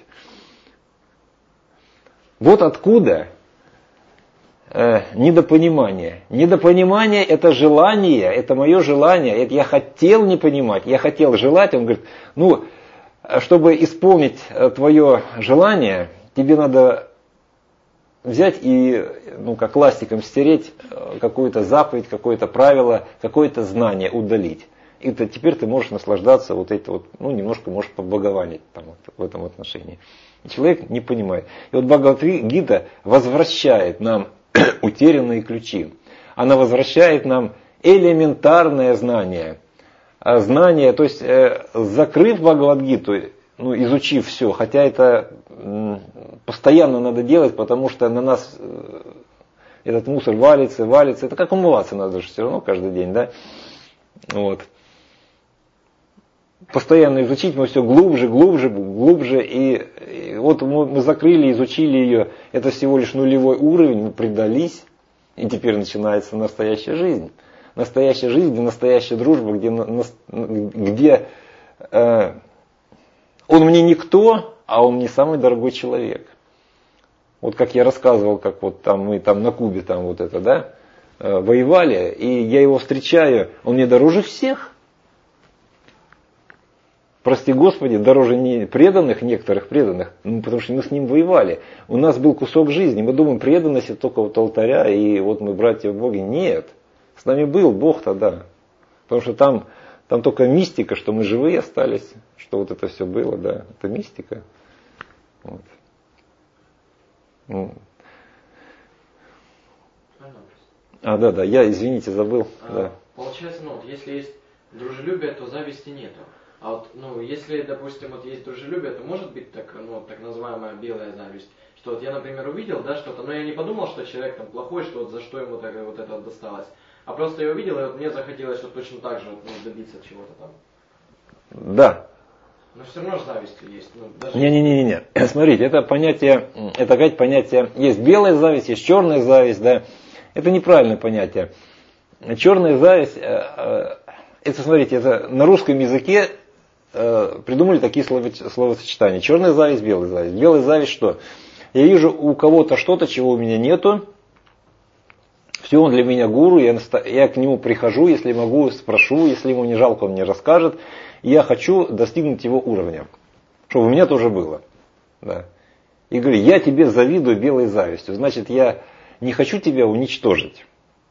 Вот откуда э, недопонимание. Недопонимание это желание, это мое желание, это я хотел не понимать, я хотел желать, он говорит, ну, чтобы исполнить твое желание, тебе надо взять и, ну, как ластиком стереть какую-то заповедь, какое-то правило, какое-то знание удалить. И ты, теперь ты можешь наслаждаться вот это вот, ну, немножко можешь поблагованить там, вот, в этом отношении. И человек не понимает. И вот Бхагавад-гита возвращает нам утерянные ключи. Она возвращает нам элементарное знание. Знание, то есть э, закрыв Бхагавад-гиту, ну, изучив все, хотя это э, постоянно надо делать, потому что на нас э, этот мусор валится, валится. Это как умываться надо же все равно каждый день, да? Вот. Постоянно изучить, мы все глубже, глубже, глубже. И, и вот мы, мы закрыли, изучили ее. Это всего лишь нулевой уровень, мы предались. И теперь начинается настоящая жизнь. Настоящая жизнь, где настоящая дружба, где, где э, он мне никто, а он мне самый дорогой человек. Вот как я рассказывал, как вот там мы там на Кубе там вот это, да, воевали, и я его встречаю, он мне дороже всех. Прости Господи, дороже не преданных, некоторых преданных, ну, потому что мы с ним воевали. У нас был кусок жизни, мы думаем, преданность это только вот алтаря, и вот мы братья в Боге. Нет, с нами был Бог тогда. Потому что там, там только мистика, что мы живые остались, что вот это все было, да, это мистика. Вот. Ну. А, да, да, я, извините, забыл. А, да. Получается, ну, вот если есть дружелюбие, то зависти нету. А вот, ну, если, допустим, вот есть дружелюбие, то может быть так, ну, так называемая белая зависть. Что вот я, например, увидел, да, что-то, но я не подумал, что человек там плохой, что вот за что ему так, вот это вот досталось. А просто я увидел, и вот мне захотелось вот точно так же вот, ну, добиться чего-то там. Да. Но все равно же завистью есть. Ну, даже... Не-не-не-не. Смотрите, это понятие, это опять понятие, есть белая зависть, есть черная зависть, да. Это неправильное понятие. Черная зависть, это, смотрите, это на русском языке придумали такие словосочетания. Черная зависть, белая зависть. Белая зависть что? Я вижу у кого-то что-то, чего у меня нету. Все, он для меня гуру, я, я к нему прихожу, если могу, спрошу, если ему не жалко, он мне расскажет. И я хочу достигнуть его уровня, чтобы у меня тоже было. Да. И говорю, я тебе завидую белой завистью. Значит, я не хочу тебя уничтожить.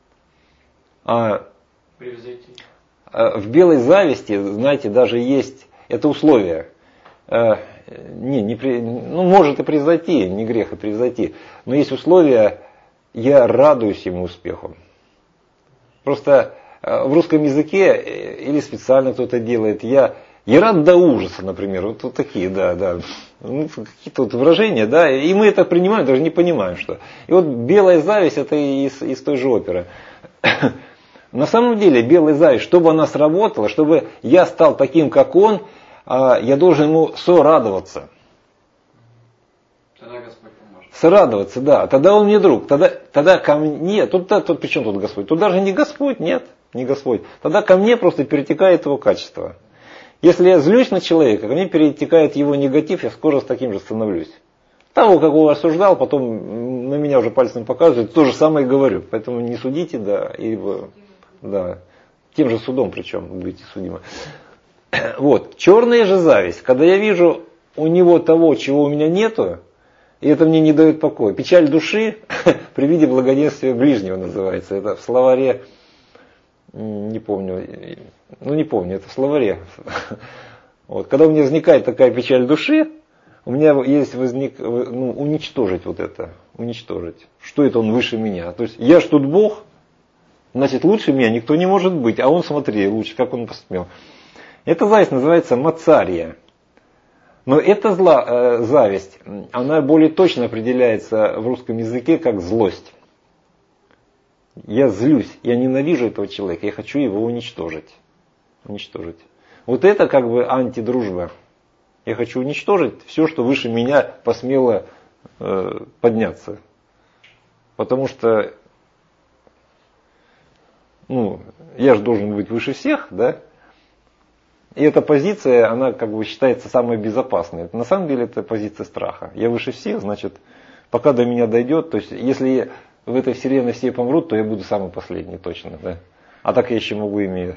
А превзойти. В белой зависти, знаете, даже есть это условие. Не, не, ну, может и превзойти, не грех и превзойти. Но есть условие, я радуюсь ему успеху. Просто в русском языке, или специально кто-то делает, я, я рад до ужаса, например. Вот, вот такие, да, да. Ну, какие-то вот выражения, да. И мы это принимаем, даже не понимаем, что. И вот белая зависть, это из, из той же оперы. На самом деле, белая зависть, чтобы она сработала, чтобы я стал таким, как он, я должен ему сорадоваться. Тогда Господь поможет. Сорадоваться, да. Тогда он мне друг. Тогда, тогда ко мне, тут, тут при чем тут Господь? Тут даже не Господь, нет, не Господь. Тогда ко мне просто перетекает его качество. Если я злюсь на человека, ко мне перетекает его негатив, я скоро с таким же становлюсь. Того, как его осуждал, потом на меня уже пальцем показывают, то же самое и говорю. Поэтому не судите, да, и да, тем же судом причем будете судимы. Вот, черная же зависть. Когда я вижу у него того, чего у меня нету, и это мне не дает покоя. Печаль души при виде благоденствия ближнего называется. Это в словаре, не помню, ну не помню, это в словаре. Вот, когда у меня возникает такая печаль души, у меня есть возник, ну, уничтожить вот это, уничтожить. Что это он выше меня? То есть я ж тут Бог, значит лучше меня никто не может быть, а он, смотри, лучше, как он посмел. Эта зависть называется мацария. Но эта зла, э, зависть, она более точно определяется в русском языке как злость. Я злюсь, я ненавижу этого человека, я хочу его уничтожить. Уничтожить. Вот это как бы антидружба. Я хочу уничтожить все, что выше меня посмело э, подняться. Потому что ну, я же должен быть выше всех, да? И эта позиция, она как бы считается самой безопасной. На самом деле это позиция страха. Я выше всех, значит, пока до меня дойдет, то есть если в этой вселенной все помрут, то я буду самый последний точно, да? А так я еще могу ими...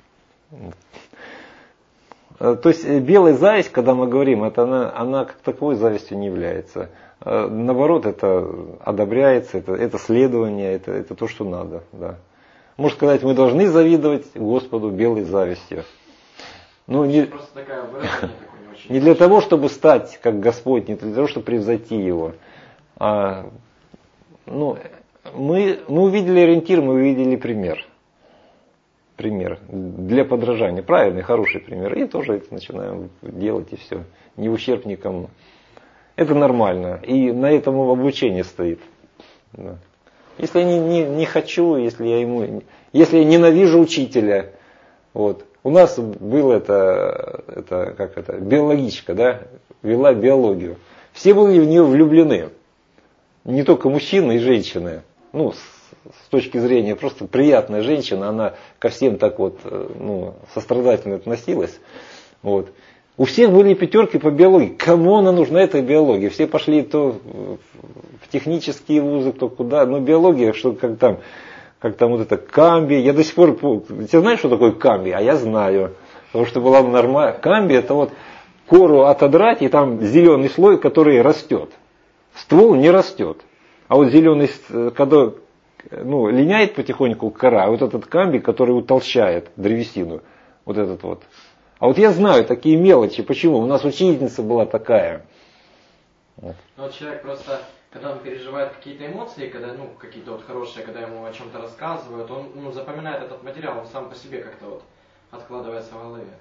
То есть белая зависть, когда мы говорим, это она, она как таковой завистью не является. Наоборот, это одобряется, это, это следование, это, это то, что надо. Да. Можно сказать, мы должны завидовать Господу белой завистью. Ну, не, просто такая выражение, такое не очень... Не для того, чтобы стать как Господь, не для того, чтобы превзойти Его. А, ну, мы, мы увидели ориентир, мы увидели пример. Пример для подражания. Правильный, хороший пример. И тоже это начинаем делать, и все. Не в ущерб никому. Это нормально. И на этом обучение стоит. Да. Если я не, не, не хочу, если я ему, если я ненавижу учителя, вот. У нас было это, это, как это, биологичка, да, вела биологию. Все были в нее влюблены. Не только мужчины и женщины. Ну, с, с точки зрения просто приятная женщина, она ко всем так вот, ну, сострадательно относилась. Вот. У всех были пятерки по биологии. Кому она нужна, эта биология? Все пошли то в технические вузы, то куда. Но биология, что как там, как там вот это камби. Я до сих пор помню. Ты знаешь, что такое камби? А я знаю. Потому что была нормальная. Камби это вот кору отодрать, и там зеленый слой, который растет. Ствол не растет. А вот зеленый, когда ну, линяет потихоньку кора, а вот этот камби, который утолщает древесину. Вот этот вот. А вот я знаю такие мелочи. Почему? У нас учительница была такая. Вот. Ну, вот человек просто, когда он переживает какие-то эмоции, когда, ну, какие-то вот хорошие, когда ему о чем-то рассказывают, он ну, запоминает этот материал, он сам по себе как-то вот откладывается в голове.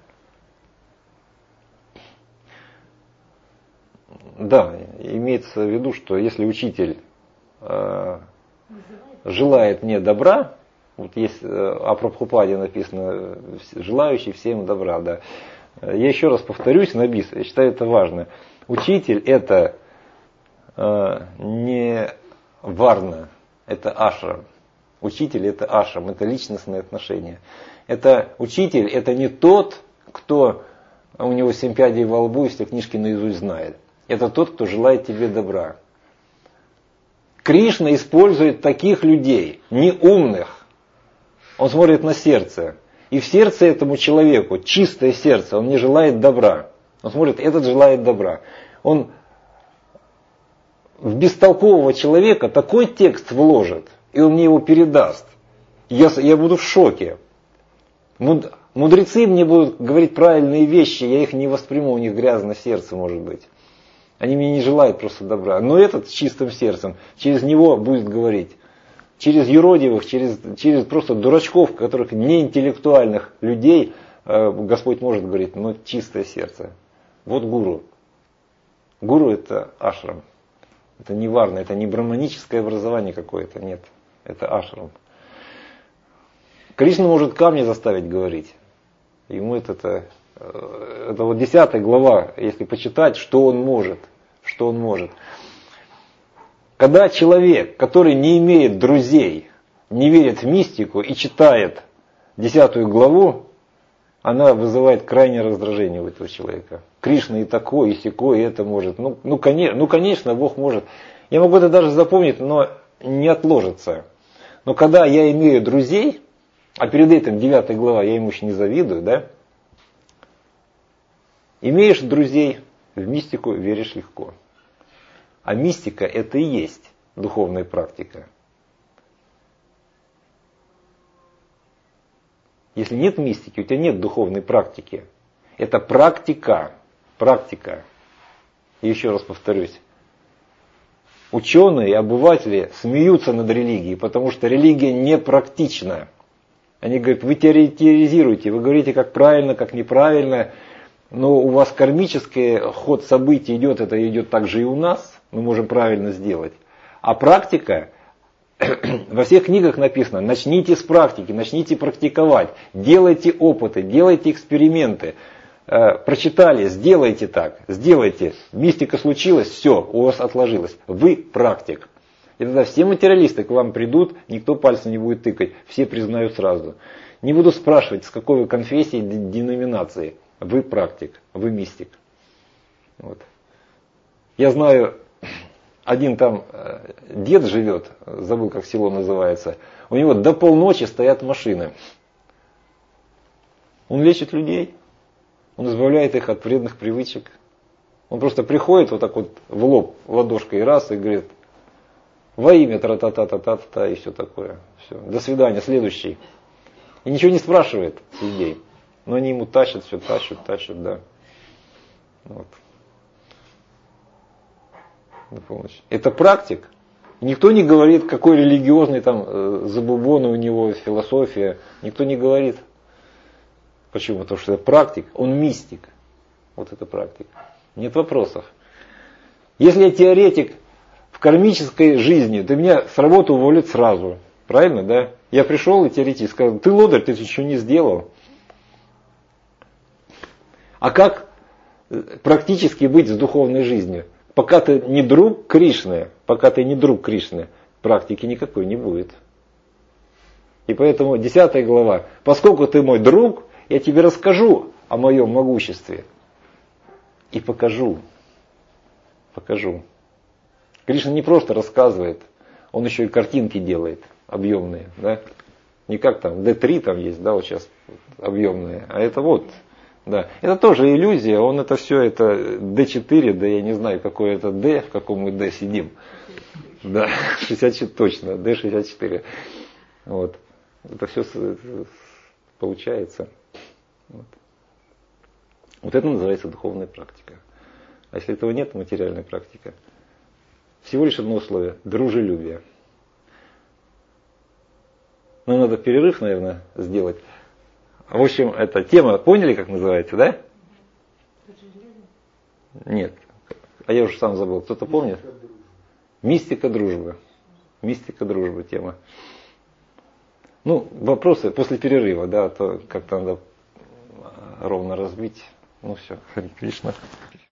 Да, имеется в виду, что если учитель э, желает мне добра, вот есть о Прабхупаде написано, желающий всем добра, да. Я еще раз повторюсь на бис, я считаю это важно. Учитель это э, не варна, это ашрам. Учитель это ашрам, это личностные отношения. Это учитель, это не тот, кто у него семь пядей во лбу и все книжки наизусть знает. Это тот, кто желает тебе добра. Кришна использует таких людей, неумных. Он смотрит на сердце. И в сердце этому человеку, чистое сердце, он не желает добра. Он смотрит, этот желает добра. Он в бестолкового человека такой текст вложит, и он мне его передаст. Я, я буду в шоке. Мудрецы мне будут говорить правильные вещи, я их не восприму, у них грязное сердце может быть. Они мне не желают просто добра. Но этот с чистым сердцем, через него будет говорить. Через юродивых, через, через просто дурачков, которых неинтеллектуальных людей э, Господь может говорить, но чистое сердце. Вот гуру. Гуру это ашрам. Это не варна, это не брахманическое образование какое-то, нет. Это ашрам. Кришна может камни заставить говорить. Ему это, это, это вот десятая глава, если почитать, что он может. Что он может. Когда человек, который не имеет друзей, не верит в мистику и читает десятую главу, она вызывает крайнее раздражение у этого человека. Кришна и такое, и сякое, и это может. Ну, ну, конечно, ну, конечно, Бог может. Я могу это даже запомнить, но не отложится. Но когда я имею друзей, а перед этим девятая глава, я ему еще не завидую, да? Имеешь друзей, в мистику веришь легко. А мистика это и есть духовная практика. Если нет мистики, у тебя нет духовной практики. Это практика. Практика. И еще раз повторюсь. Ученые и обыватели смеются над религией, потому что религия не практична. Они говорят, вы теоретизируете, вы говорите, как правильно, как неправильно, но у вас кармический ход событий идет, это идет так же и у нас, мы можем правильно сделать. А практика, во всех книгах написано, начните с практики, начните практиковать, делайте опыты, делайте эксперименты. Прочитали, сделайте так, сделайте. Мистика случилась, все, у вас отложилось. Вы практик. И тогда все материалисты к вам придут, никто пальцем не будет тыкать, все признают сразу. Не буду спрашивать, с какой вы конфессии, деноминации. Вы практик, вы мистик. Вот. Я знаю, один там дед живет, забыл, как село называется, у него до полночи стоят машины. Он лечит людей, он избавляет их от вредных привычек. Он просто приходит вот так вот в лоб ладошкой раз и говорит, во имя тра-та-та-та-та-та и все такое. Все. До свидания, следующий. И ничего не спрашивает с людей. Но они ему тащат, все тащат, тащат, да. Вот. До полночи. Это практик. Никто не говорит, какой религиозный там э, забубон у него, философия. Никто не говорит. Почему? Потому что это практик, он мистик. Вот это практик. Нет вопросов. Если я теоретик в кармической жизни, то меня с работы уволят сразу. Правильно, да? Я пришел и теоретик сказал, ты лодырь, ты ничего не сделал. А как практически быть с духовной жизнью? Пока ты не друг Кришны, пока ты не друг Кришны, практики никакой не будет. И поэтому десятая глава. Поскольку ты мой друг, я тебе расскажу о моем могуществе. и покажу. Покажу. Кришна не просто рассказывает, он еще и картинки делает, объемные. Да? Не как там, дэ три там есть, да, вот сейчас объемные, а это вот. Да. Это тоже иллюзия, он это все, это дэ четыре, да я не знаю, какое это D, в каком мы D сидим. Да, шестьдесят четыре точно, дэ шестьдесят четыре. Вот. Это все получается. Вот. Вот это называется духовная практика. А если этого нет, материальная практика. Всего лишь одно условие – дружелюбие. Ну, надо перерыв, наверное, сделать. В общем, эта тема, поняли, как называется, да? Нет. А я уже сам забыл. Кто-то помнит? Мистика дружбы. Мистика дружбы тема. Ну, вопросы после перерыва, да, а то как-то надо ровно разбить. Ну все, Харе Кришна.